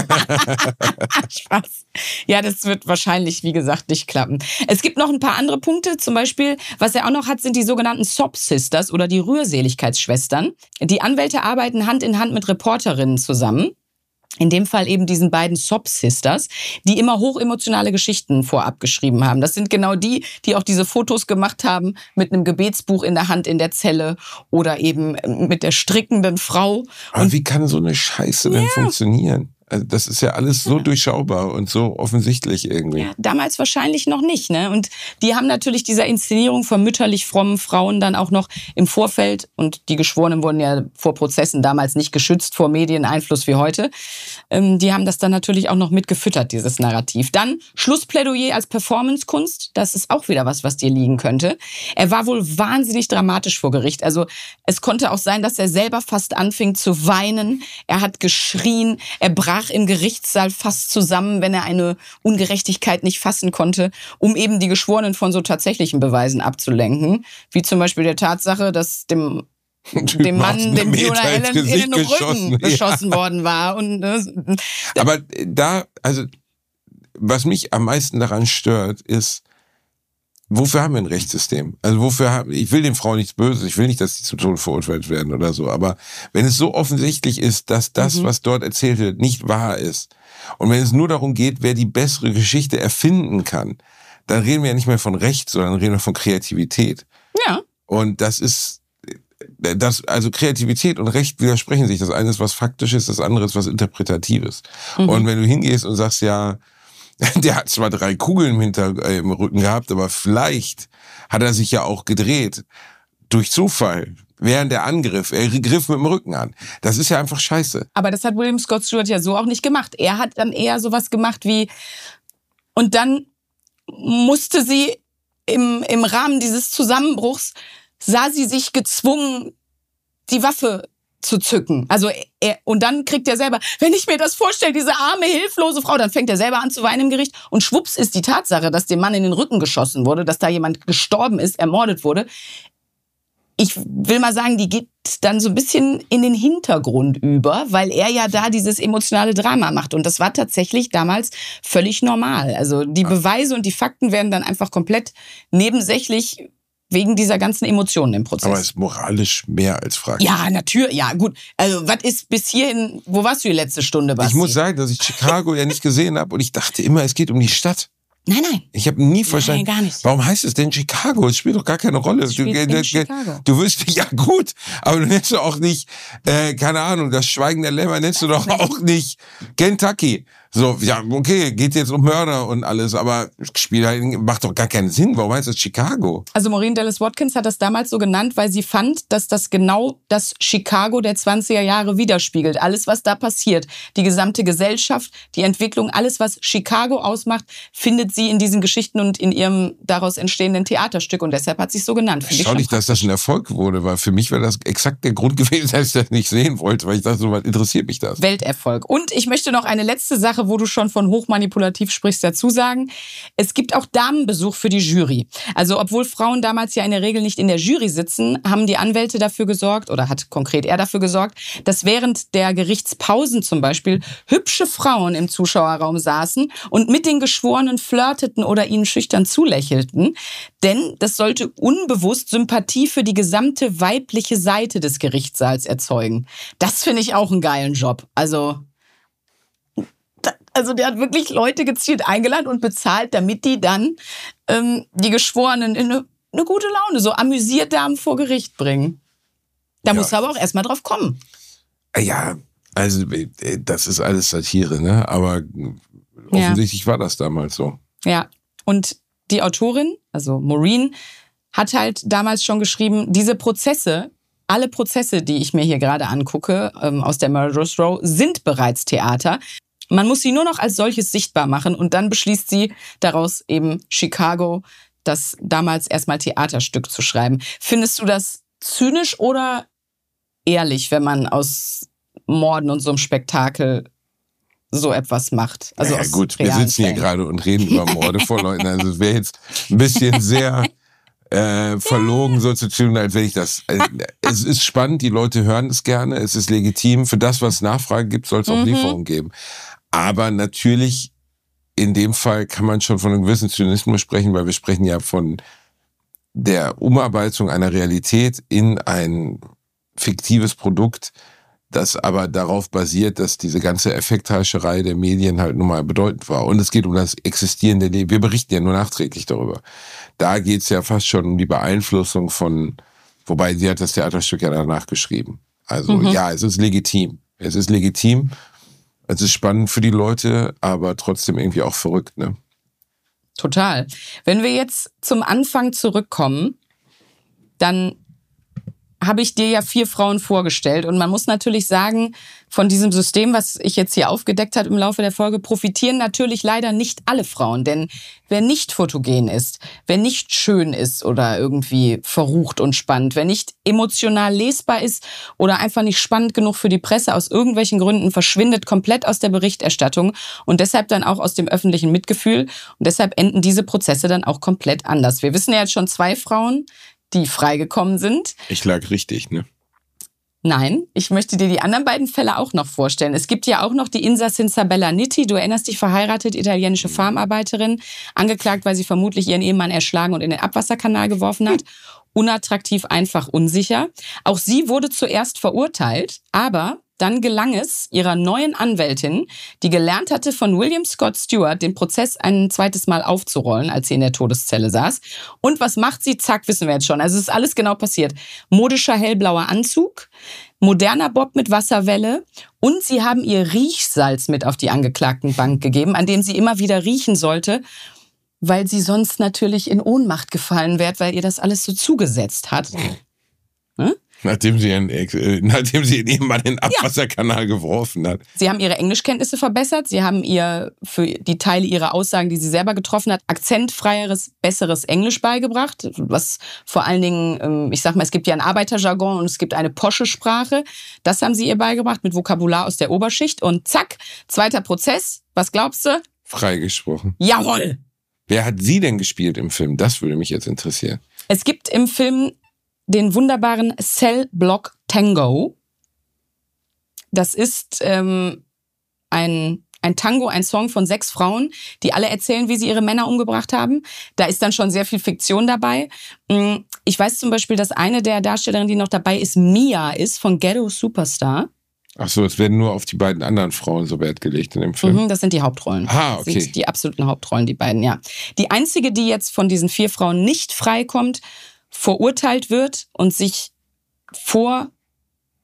Spaß. Ja, das wird wahrscheinlich, wie gesagt, nicht klappen. Es gibt noch ein paar andere Punkte. Zum Beispiel, was er auch noch hat, sind die sogenannten Sob Sisters oder die Rührseligkeitsschwestern. Die Anwälte arbeiten Hand in Hand mit Reporterinnen zusammen. In dem Fall eben diesen beiden Sob Sisters, die immer hochemotionale Geschichten vorab geschrieben haben. Das sind genau die, die auch diese Fotos gemacht haben mit einem Gebetsbuch in der Hand in der Zelle oder eben mit der strickenden Frau. Aber und wie kann so eine Scheiße denn ja. funktionieren? Also das ist ja alles so durchschaubar und so offensichtlich irgendwie. Ja, damals wahrscheinlich noch nicht, ne? Und die haben natürlich dieser Inszenierung von mütterlich frommen Frauen dann auch noch im Vorfeld, und die Geschworenen wurden ja vor Prozessen damals nicht geschützt vor Medieneinfluss wie heute, ähm, die haben das dann natürlich auch noch mitgefüttert, dieses Narrativ. Dann Schlussplädoyer als Performancekunst, das ist auch wieder was, was dir liegen könnte. Er war wohl wahnsinnig dramatisch vor Gericht. Also es konnte auch sein, dass er selber fast anfing zu weinen. Er hat geschrien, er brach im Gerichtssaal fast zusammen, wenn er eine Ungerechtigkeit nicht fassen konnte, um eben die Geschworenen von so tatsächlichen Beweisen abzulenken. Wie zum Beispiel der Tatsache, dass dem, dem Mann, dem Fiona Allen in den Rücken geschossen ja. worden war. Und, äh, Aber da, also, was mich am meisten daran stört, ist, wofür haben wir ein Rechtssystem? Also wofür haben, ich will den Frauen nichts Böses, ich will nicht, dass sie zu Tode verurteilt werden oder so, aber wenn es so offensichtlich ist, dass das, mhm. was dort erzählt wird, nicht wahr ist, und wenn es nur darum geht, wer die bessere Geschichte erfinden kann, dann reden wir ja nicht mehr von Recht, sondern reden wir von Kreativität. Ja. Und das ist, das, also Kreativität und Recht widersprechen sich. Das eine ist was Faktisches, das andere ist was Interpretatives. Mhm. Und wenn du hingehst und sagst, ja, der hat zwar drei Kugeln im, Hinter, äh, im Rücken gehabt, aber vielleicht hat er sich ja auch gedreht. Durch Zufall. Während der Angriff. Er griff mit dem Rücken an. Das ist ja einfach scheiße. Aber das hat William Scott Stewart ja so auch nicht gemacht. Er hat dann eher sowas gemacht wie, und dann musste sie im, im Rahmen dieses Zusammenbruchs, sah sie sich gezwungen, die Waffe zu zücken. Also er, und dann kriegt er selber, wenn ich mir das vorstelle, diese arme, hilflose Frau, dann fängt er selber an zu weinen im Gericht und schwupps ist die Tatsache, dass dem Mann in den Rücken geschossen wurde, dass da jemand gestorben ist, ermordet wurde. Ich will mal sagen, die geht dann so ein bisschen in den Hintergrund über, weil er ja da dieses emotionale Drama macht. Und das war tatsächlich damals völlig normal. Also die Beweise und die Fakten werden dann einfach komplett nebensächlich wegen dieser ganzen Emotionen im Prozess. Aber es ist moralisch mehr als fraglich. Ja, natürlich. Ja, gut. Also, was ist bis hierhin, wo warst du die letzte Stunde, Basti? Ich muss sagen, dass ich Chicago ja nicht gesehen habe und ich dachte immer, es geht um die Stadt. Nein, nein. Ich habe nie verstanden, nein, gar nicht. Warum heißt es denn Chicago? Es spielt doch gar keine Rolle. Es spielt du, in Chicago. du wirst, ja gut, aber du nennst du auch nicht, äh, keine Ahnung, das Schweigen der Lämmer nennst du doch auch nicht Kentucky. So, ja, okay, geht jetzt um Mörder und alles, aber Spiel macht doch gar keinen Sinn. Warum heißt das Chicago? Also Maureen Dallas Watkins hat das damals so genannt, weil sie fand, dass das genau das Chicago der zwanziger Jahre widerspiegelt. Alles, was da passiert, die gesamte Gesellschaft, die Entwicklung, alles, was Chicago ausmacht, findet sie in diesen Geschichten und in ihrem daraus entstehenden Theaterstück. Und deshalb hat sie es so genannt. Erstaunlich, dass das ein Erfolg wurde, weil für mich wäre das exakt der Grund gewesen, dass ich das nicht sehen wollte, weil ich dachte, so was interessiert mich das. Welterfolg. Und ich möchte noch eine letzte Sache, wo du schon von hochmanipulativ sprichst, dazu sagen. Es gibt auch Damenbesuch für die Jury. Also obwohl Frauen damals ja in der Regel nicht in der Jury sitzen, haben die Anwälte dafür gesorgt, oder hat konkret er dafür gesorgt, dass während der Gerichtspausen zum Beispiel hübsche Frauen im Zuschauerraum saßen und mit den Geschworenen flirteten oder ihnen schüchtern zulächelten. Denn das sollte unbewusst Sympathie für die gesamte weibliche Seite des Gerichtssaals erzeugen. Das finde ich auch einen geilen Job. Also... Also der hat wirklich Leute gezielt eingeladen und bezahlt, damit die dann ähm, die Geschworenen in eine, eine gute Laune, so amüsiert Damen vor Gericht bringen. Da ja. muss er aber auch erstmal drauf kommen. Ja, also das ist alles Satire, ne? Aber offensichtlich ja. war das damals so. Ja, und die Autorin, also Maureen, hat halt damals schon geschrieben, diese Prozesse, alle Prozesse, die ich mir hier gerade angucke ähm, aus der Murderous Row, sind bereits Theater. Man muss sie nur noch als solches sichtbar machen und dann beschließt sie daraus eben Chicago, das damals erstmal Theaterstück zu schreiben. Findest du das zynisch oder ehrlich, wenn man aus Morden und so einem Spektakel so etwas macht? Also ja, gut, wir sitzen hier gerade und reden über Morde vor Leuten. Also es wäre jetzt ein bisschen sehr äh, verlogen, so zu tun, als wenn ich das... Äh, es ist spannend, die Leute hören es gerne, es ist legitim. Für das, was es Nachfrage gibt, soll es auch mhm. Lieferungen geben. Aber natürlich, in dem Fall kann man schon von einem gewissen Zynismus sprechen, weil wir sprechen ja von der Umarbeitung einer Realität in ein fiktives Produkt, das aber darauf basiert, dass diese ganze Effekthascherei der Medien halt nun mal bedeutend war. Und es geht um das existierende Leben. Wir berichten ja nur nachträglich darüber. Da geht's ja fast schon um die Beeinflussung von, wobei sie hat das Theaterstück ja danach geschrieben. Also mhm. ja, es ist legitim. Es ist legitim. Es ist spannend für die Leute, aber trotzdem irgendwie auch verrückt, ne? Total. Wenn wir jetzt zum Anfang zurückkommen, dann habe ich dir ja vier Frauen vorgestellt. Und man muss natürlich sagen, von diesem System, was ich jetzt hier aufgedeckt habe im Laufe der Folge, profitieren natürlich leider nicht alle Frauen. Denn wer nicht fotogen ist, wer nicht schön ist oder irgendwie verrucht und spannend, wer nicht emotional lesbar ist oder einfach nicht spannend genug für die Presse aus irgendwelchen Gründen, verschwindet komplett aus der Berichterstattung und deshalb dann auch aus dem öffentlichen Mitgefühl. Und deshalb enden diese Prozesse dann auch komplett anders. Wir wissen ja jetzt schon zwei Frauen, die freigekommen sind. Ich lag richtig, ne? Nein, ich möchte dir die anderen beiden Fälle auch noch vorstellen. Es gibt ja auch noch die Insassin Sabella Nitti, du erinnerst dich, verheiratet, italienische Farmarbeiterin, angeklagt, weil sie vermutlich ihren Ehemann erschlagen und in den Abwasserkanal geworfen hat. Unattraktiv, einfach, unsicher. Auch sie wurde zuerst verurteilt, aber dann gelang es ihrer neuen Anwältin, die gelernt hatte von William Scott Stewart, den Prozess ein zweites Mal aufzurollen, als sie in der Todeszelle saß. Und was macht sie? Zack, wissen wir jetzt schon. Also es ist alles genau passiert. Modischer hellblauer Anzug, moderner Bob mit Wasserwelle und sie haben ihr Riechsalz mit auf die Angeklagtenbank gegeben, an dem sie immer wieder riechen sollte, weil sie sonst natürlich in Ohnmacht gefallen wäre, weil ihr das alles so zugesetzt hat. Hm? Nachdem sie ihren, äh, nachdem sie ihren Mann in den Abwasserkanal ja. geworfen hat. Sie haben ihre Englischkenntnisse verbessert. Sie haben ihr für die Teile ihrer Aussagen, die sie selber getroffen hat, akzentfreieres, besseres Englisch beigebracht. Was vor allen Dingen, ich sag mal, es gibt ja einen Arbeiterjargon und es gibt eine Posche-Sprache. Das haben sie ihr beigebracht mit Vokabular aus der Oberschicht. Und zack, zweiter Prozess. Was glaubst du? Freigesprochen. Jawohl! Wer hat sie denn gespielt im Film? Das würde mich jetzt interessieren. Es gibt im Film den wunderbaren Cell Block Tango. Das ist ähm, ein, ein Tango, ein Song von sechs Frauen, die alle erzählen, wie sie ihre Männer umgebracht haben. Da ist dann schon sehr viel Fiktion dabei. Ich weiß zum Beispiel, dass eine der Darstellerinnen, die noch dabei ist, Mia ist von Ghetto Superstar. Ach so, es werden nur auf die beiden anderen Frauen so Wert gelegt in dem Film. Mhm, das sind die Hauptrollen. Ah, okay. Das sind die absoluten Hauptrollen, die beiden, ja. Die einzige, die jetzt von diesen vier Frauen nicht freikommt, verurteilt wird und sich vor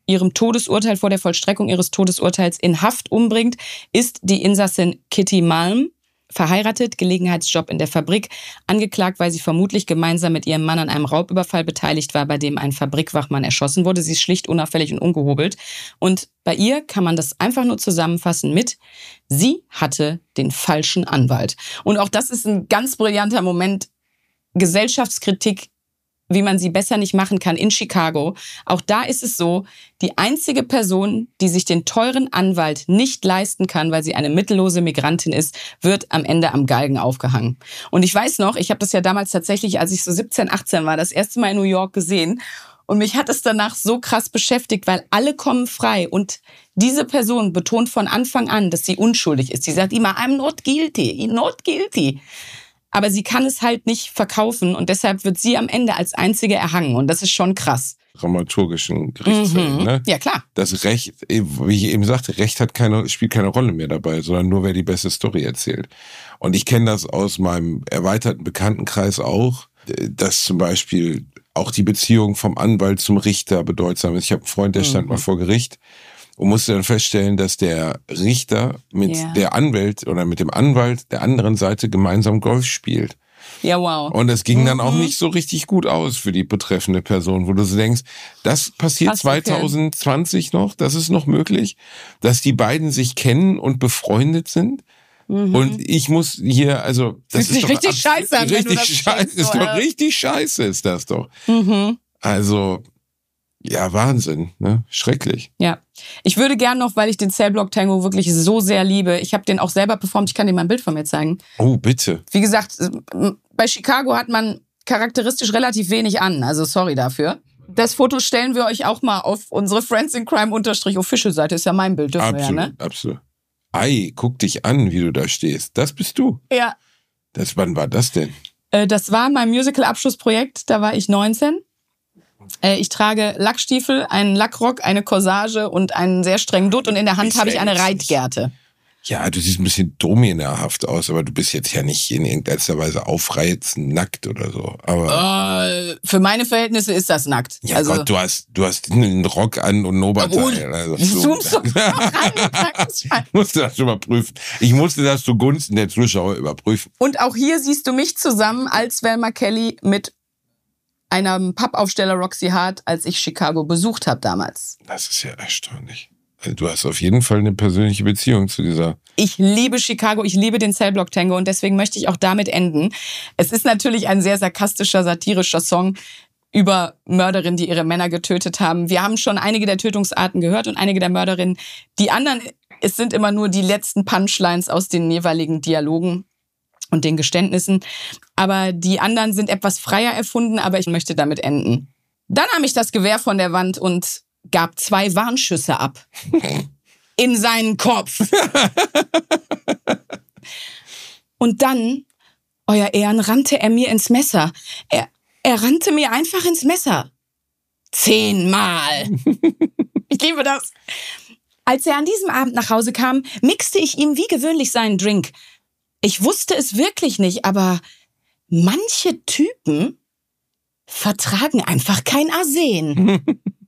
ihrem Todesurteil, vor der Vollstreckung ihres Todesurteils in Haft umbringt, ist die Insassin Kitty Malm, verheiratet, Gelegenheitsjob in der Fabrik, angeklagt, weil sie vermutlich gemeinsam mit ihrem Mann an einem Raubüberfall beteiligt war, bei dem ein Fabrikwachmann erschossen wurde. Sie ist schlicht unauffällig und ungehobelt. Und bei ihr kann man das einfach nur zusammenfassen mit: Sie hatte den falschen Anwalt. Und auch das ist ein ganz brillanter Moment. Gesellschaftskritik, wie man sie besser nicht machen kann, in Chicago. Auch da ist es so, die einzige Person, die sich den teuren Anwalt nicht leisten kann, weil sie eine mittellose Migrantin ist, wird am Ende am Galgen aufgehangen. Und ich weiß noch, ich habe das ja damals tatsächlich, als ich so siebzehn, achtzehn war, das erste Mal in New York gesehen. Und mich hat es danach so krass beschäftigt, weil alle kommen frei. Und diese Person betont von Anfang an, dass sie unschuldig ist. Sie sagt immer, I'm not guilty, I'm not guilty. Aber sie kann es halt nicht verkaufen und deshalb wird sie am Ende als Einzige erhangen. Und das ist schon krass. Dramaturgischen Gerichtsfällen, Mhm. ne? Ja, klar. Das Recht, wie ich eben sagte, Recht hat keine, spielt keine Rolle mehr dabei, sondern nur, wer die beste Story erzählt. Und ich kenne das aus meinem erweiterten Bekanntenkreis auch, dass zum Beispiel auch die Beziehung vom Anwalt zum Richter bedeutsam ist. Ich habe einen Freund, der stand Mhm. mal vor Gericht und musste dann feststellen, dass der Richter mit Ja. der Anwalt oder mit dem Anwalt der anderen Seite gemeinsam Golf spielt. Ja, wow. Und es ging dann auch Mhm. nicht so richtig gut aus für die betreffende Person, wo du so denkst, das passiert Krass, okay. zwanzig zwanzig noch, das ist noch möglich, dass die beiden sich kennen und befreundet sind. Mhm. Und ich muss hier, also das Fühlt sich ist doch richtig abs- scheiße an, wenn du richtig das scheiße, denkst, ist so, doch äh. richtig scheiße, ist das doch. Mhm. Also ja, Wahnsinn, ne? Schrecklich. Ja. Ich würde gern noch, weil ich den Cell Block Tango wirklich so sehr liebe, ich habe den auch selber performt, ich kann dir mal ein Bild von mir zeigen. Oh, bitte. Wie gesagt, bei Chicago hat man charakteristisch relativ wenig an, also sorry dafür. Das Foto stellen wir euch auch mal auf unsere Friends in Crime Official Seite, ist ja mein Bild, dürfen Absolut, wir ja, ne? absolut. Ei, guck dich an, wie du da stehst. Das bist du. Ja. Das, wann war das denn? Äh, das war mein Musical-Abschlussprojekt, da war ich neunzehn. Äh, ich trage Lackstiefel, einen Lackrock, eine Corsage und einen sehr strengen Dutt und in der Hand habe ich eine Reitgerte. Ja, du siehst ein bisschen dominierhaft aus, aber du bist jetzt ja nicht in irgendeiner Weise aufreizend, nackt oder so. Aber Äh, für meine Verhältnisse ist das nackt. ja also, Gott, du hast du hast einen Rock an und ein Oberteil. Also, zoomst du rein. Ich musste das überprüfen. Ich musste das zugunsten der Zuschauer überprüfen. Und auch hier siehst du mich zusammen als Velma Kelly mit einem Pappaufsteller Roxy Hart, als ich Chicago besucht habe damals. Das ist ja erstaunlich. Also du hast auf jeden Fall eine persönliche Beziehung zu dieser. Ich liebe Chicago, ich liebe den Cell Block Tango und deswegen möchte ich auch damit enden. Es ist natürlich ein sehr sarkastischer, satirischer Song über Mörderinnen, die ihre Männer getötet haben. Wir haben schon einige der Tötungsarten gehört und einige der Mörderinnen. Die anderen, es sind immer nur die letzten Punchlines aus den jeweiligen Dialogen und den Geständnissen. Aber die anderen sind etwas freier erfunden, aber ich möchte damit enden. Dann nahm ich das Gewehr von der Wand und gab zwei Warnschüsse ab. In seinen Kopf. Und dann, euer Ehren, rannte er mir ins Messer. Er, er rannte mir einfach ins Messer. Zehnmal. Ich liebe das. Als er an diesem Abend nach Hause kam, mixte ich ihm wie gewöhnlich seinen Drink. Ich wusste es wirklich nicht, aber manche Typen vertragen einfach kein Arsen.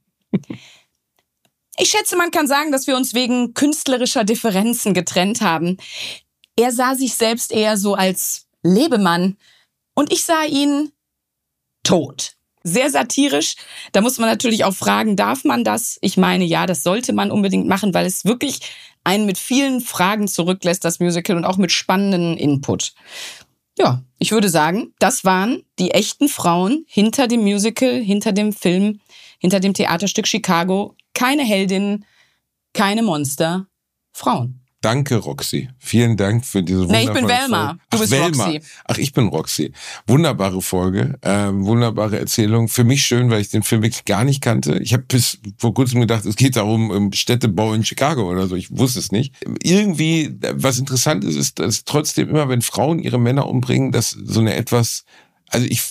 Ich schätze, man kann sagen, dass wir uns wegen künstlerischer Differenzen getrennt haben. Er sah sich selbst eher so als Lebemann und ich sah ihn tot. Sehr satirisch. Da muss man natürlich auch fragen, darf man das? Ich meine, ja, das sollte man unbedingt machen, weil es wirklich einen mit vielen Fragen zurücklässt, das Musical, und auch mit spannenden Input. Ja, ich würde sagen, das waren die echten Frauen hinter dem Musical, hinter dem Film, hinter dem Theaterstück Chicago. Keine Heldinnen, keine Monster, Frauen. Danke, Roxy. Vielen Dank für diese wunderbare Nee, ich bin Velma. Folge. Du Ach, bist Velma. Roxy. Ach, ich bin Roxy. Wunderbare Folge, ähm, wunderbare Erzählung. Für mich schön, weil ich den Film wirklich gar nicht kannte. Ich habe bis vor kurzem gedacht, es geht darum, um Städtebau in Chicago oder so. Ich wusste es nicht. Irgendwie, was interessant ist, ist, dass trotzdem immer, wenn Frauen ihre Männer umbringen, dass so eine etwas, also ich,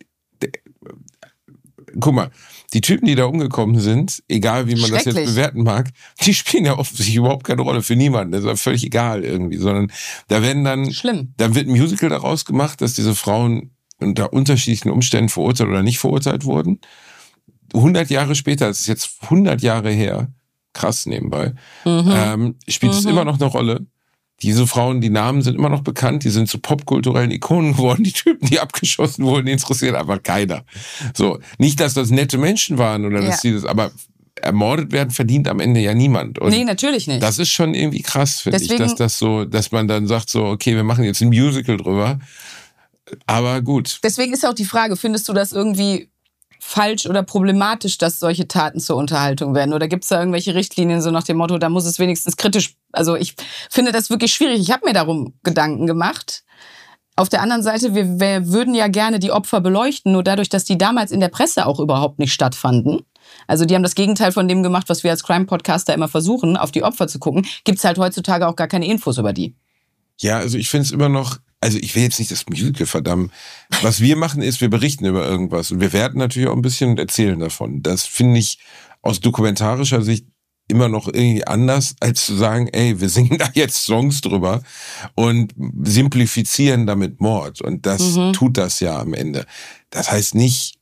guck mal, die Typen, die da umgekommen sind, egal wie man das jetzt bewerten mag, die spielen ja offensichtlich überhaupt keine Rolle für niemanden. Das ist ja völlig egal irgendwie, sondern da werden dann, Schlimm. dann wird ein Musical daraus gemacht, dass diese Frauen unter unterschiedlichen Umständen verurteilt oder nicht verurteilt wurden. hundert Jahre später, das ist jetzt hundert Jahre her, krass nebenbei, mhm. ähm, spielt mhm. es immer noch eine Rolle. Diese Frauen, die Namen sind immer noch bekannt, die sind zu popkulturellen Ikonen geworden. Die Typen, die abgeschossen wurden, die interessiert einfach keiner. So, nicht, dass das nette Menschen waren oder dass ja. die das, aber ermordet werden verdient am Ende ja niemand. Und nee, natürlich nicht. Das ist schon irgendwie krass, finde ich, dass das so, dass man dann sagt so, okay, wir machen jetzt ein Musical drüber. Aber gut. Deswegen ist auch die Frage, findest du das irgendwie falsch oder problematisch, dass solche Taten zur Unterhaltung werden? Oder gibt es da irgendwelche Richtlinien so nach dem Motto, da muss es wenigstens kritisch... Also ich finde das wirklich schwierig. Ich habe mir darum Gedanken gemacht. Auf der anderen Seite, wir, wir würden ja gerne die Opfer beleuchten, nur dadurch, dass die damals in der Presse auch überhaupt nicht stattfanden. Also die haben das Gegenteil von dem gemacht, was wir als Crime-Podcaster immer versuchen, auf die Opfer zu gucken. Gibt es halt heutzutage auch gar keine Infos über die. Ja, also ich finde es immer noch... Also ich will jetzt nicht das Musical verdammen. Was wir machen ist, wir berichten über irgendwas. Und wir werten natürlich auch ein bisschen und erzählen davon. Das finde ich aus dokumentarischer Sicht immer noch irgendwie anders, als zu sagen, ey, wir singen da jetzt Songs drüber und simplifizieren damit Mord. Und das mhm. tut das ja am Ende. Das heißt nicht,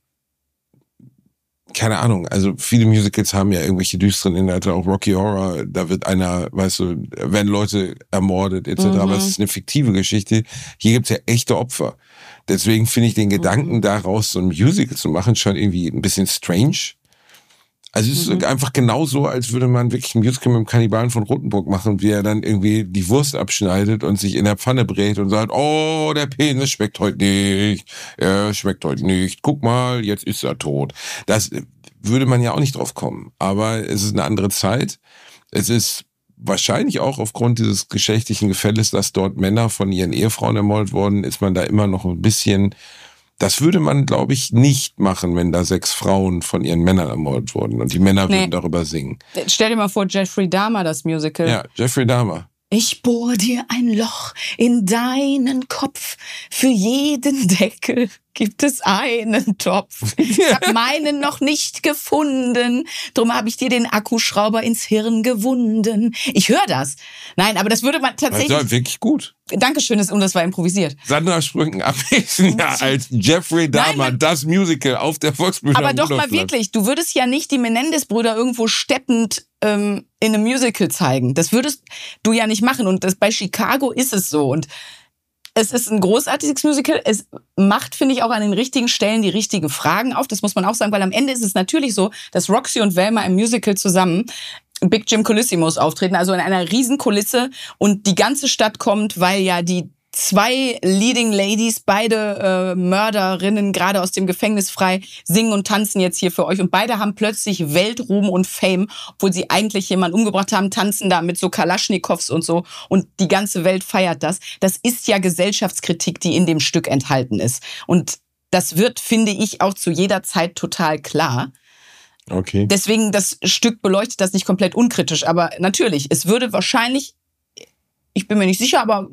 keine Ahnung, also viele Musicals haben ja irgendwelche düsteren Inhalte, auch Rocky Horror, da wird einer, weißt du, werden Leute ermordet et cetera. Mhm. Aber es ist eine fiktive Geschichte. Hier gibt's ja echte Opfer. Deswegen finde ich den Gedanken, mhm. daraus so ein Musical zu machen, schon irgendwie ein bisschen strange. Also es ist mhm. einfach genauso, als würde man wirklich ein Musical mit dem Kannibalen von Rothenburg machen, wie er dann irgendwie die Wurst abschneidet und sich in der Pfanne brät und sagt, oh, der Penis schmeckt heute nicht, er schmeckt heute nicht, guck mal, jetzt ist er tot. Das würde man ja auch nicht drauf kommen. Aber es ist eine andere Zeit. Es ist wahrscheinlich auch aufgrund dieses geschlechtlichen Gefälles, dass dort Männer von ihren Ehefrauen ermordet wurden, ist man da immer noch ein bisschen... Das würde man, glaube ich, nicht machen, wenn da sechs Frauen von ihren Männern ermordet wurden und die Männer nee. würden darüber singen. Stell dir mal vor, Jeffrey Dahmer, das Musical. Ja, Jeffrey Dahmer. Ich bohr dir ein Loch in deinen Kopf. Für jeden Deckel gibt es einen Topf. Ich hab meinen noch nicht gefunden. Drum habe ich dir den Akkuschrauber ins Hirn gewunden. Ich höre das. Nein, aber das würde man tatsächlich... Das war wirklich gut. Dankeschön, und das war improvisiert. Sandra Sprünken am nächsten Jahr als Jeffrey Dahmer, Nein, das Musical auf der Volksbühne. Aber doch mal wirklich, du würdest ja nicht die Menendez-Brüder irgendwo steppend ähm, in einem Musical zeigen. Das würdest du ja nicht machen. Und das, bei Chicago ist es so. Und es ist ein großartiges Musical. Es macht, finde ich, auch an den richtigen Stellen die richtigen Fragen auf. Das muss man auch sagen, weil am Ende ist es natürlich so, dass Roxy und Velma im Musical zusammen Big Jim Colissimos auftreten, also in einer Riesenkulisse, und die ganze Stadt kommt, weil ja die zwei Leading Ladies, beide äh, Mörderinnen, gerade aus dem Gefängnis frei, singen und tanzen jetzt hier für euch. Und beide haben plötzlich Weltruhm und Fame, obwohl sie eigentlich jemanden umgebracht haben, tanzen da mit so Kalaschnikows und so. Und die ganze Welt feiert das. Das ist ja Gesellschaftskritik, die in dem Stück enthalten ist. Und das wird, finde ich, auch zu jeder Zeit total klar. Okay. Deswegen, das Stück beleuchtet das nicht komplett unkritisch. Aber natürlich, es würde wahrscheinlich, ich bin mir nicht sicher, aber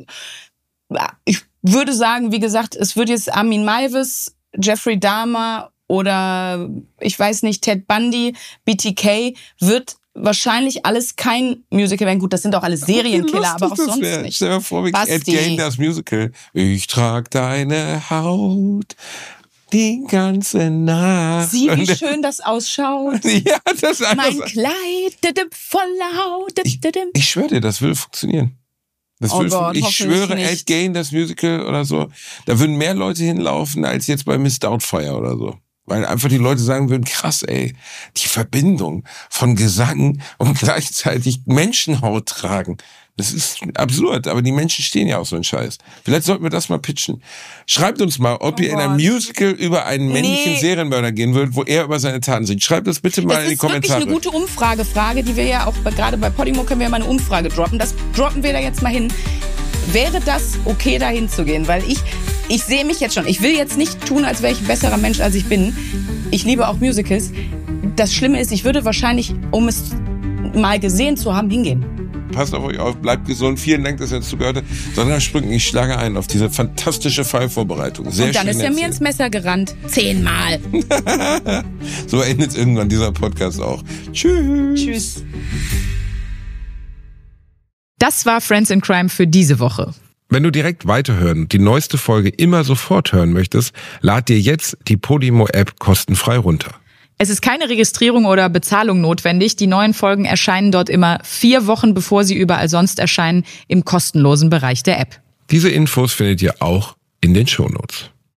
ich würde sagen, wie gesagt, es würde jetzt Armin Meiwes, Jeffrey Dahmer oder ich weiß nicht, Ted Bundy, B T K, wird wahrscheinlich alles kein Musical werden. Gut, das sind auch alles Serienkiller, aber auch sonst wär. nicht. Stell dir mal vor, wie Ed Gein das Musical. Ich trag deine Haut die ganze Nacht. Sieh, wie schön das ausschaut. Ja, das ist mein Kleid voller Haut. Ich, ich schwöre dir, das würde funktionieren. Das oh will, Gott, ich schwöre, nicht. Ed Gein, das Musical oder so, da würden mehr Leute hinlaufen als jetzt bei Miss Doubtfire oder so. Weil einfach die Leute sagen würden, krass, ey, die Verbindung von Gesang und gleichzeitig Menschenhaut tragen. Das ist absurd, aber die Menschen stehen ja auf so einen Scheiß. Vielleicht sollten wir das mal pitchen. Schreibt uns mal, ob oh ihr Gott. in einem Musical über einen männlichen nee. Serienmörder gehen würdet, wo er über seine Taten singt. Schreibt das bitte mal das in die Kommentare. Das ist wirklich eine gute Umfragefrage, die wir ja auch, gerade bei Podimo können wir ja mal eine Umfrage droppen. Das droppen wir da jetzt mal hin. Wäre das okay, da hinzugehen? Weil ich, ich sehe mich jetzt schon. Ich will jetzt nicht tun, als wäre ich ein besserer Mensch, als ich bin. Ich liebe auch Musicals. Das Schlimme ist, ich würde wahrscheinlich, um es mal gesehen zu haben, hingehen. Passt auf euch auf, bleibt gesund. Vielen Dank, dass ihr uns zugehört habt. Sandra Sprünken, ich schlage ein auf diese fantastische Fallvorbereitung. Sehr Und dann schön ist er mir ins Messer gerannt. Zehnmal. So endet irgendwann dieser Podcast auch. Tschüss. Tschüss. Das war Friends in Crime für diese Woche. Wenn du direkt weiterhören und die neueste Folge immer sofort hören möchtest, lad dir jetzt die Podimo-App kostenfrei runter. Es ist keine Registrierung oder Bezahlung notwendig. Die neuen Folgen erscheinen dort immer vier Wochen, bevor sie überall sonst erscheinen, im kostenlosen Bereich der App. Diese Infos findet ihr auch in den Shownotes.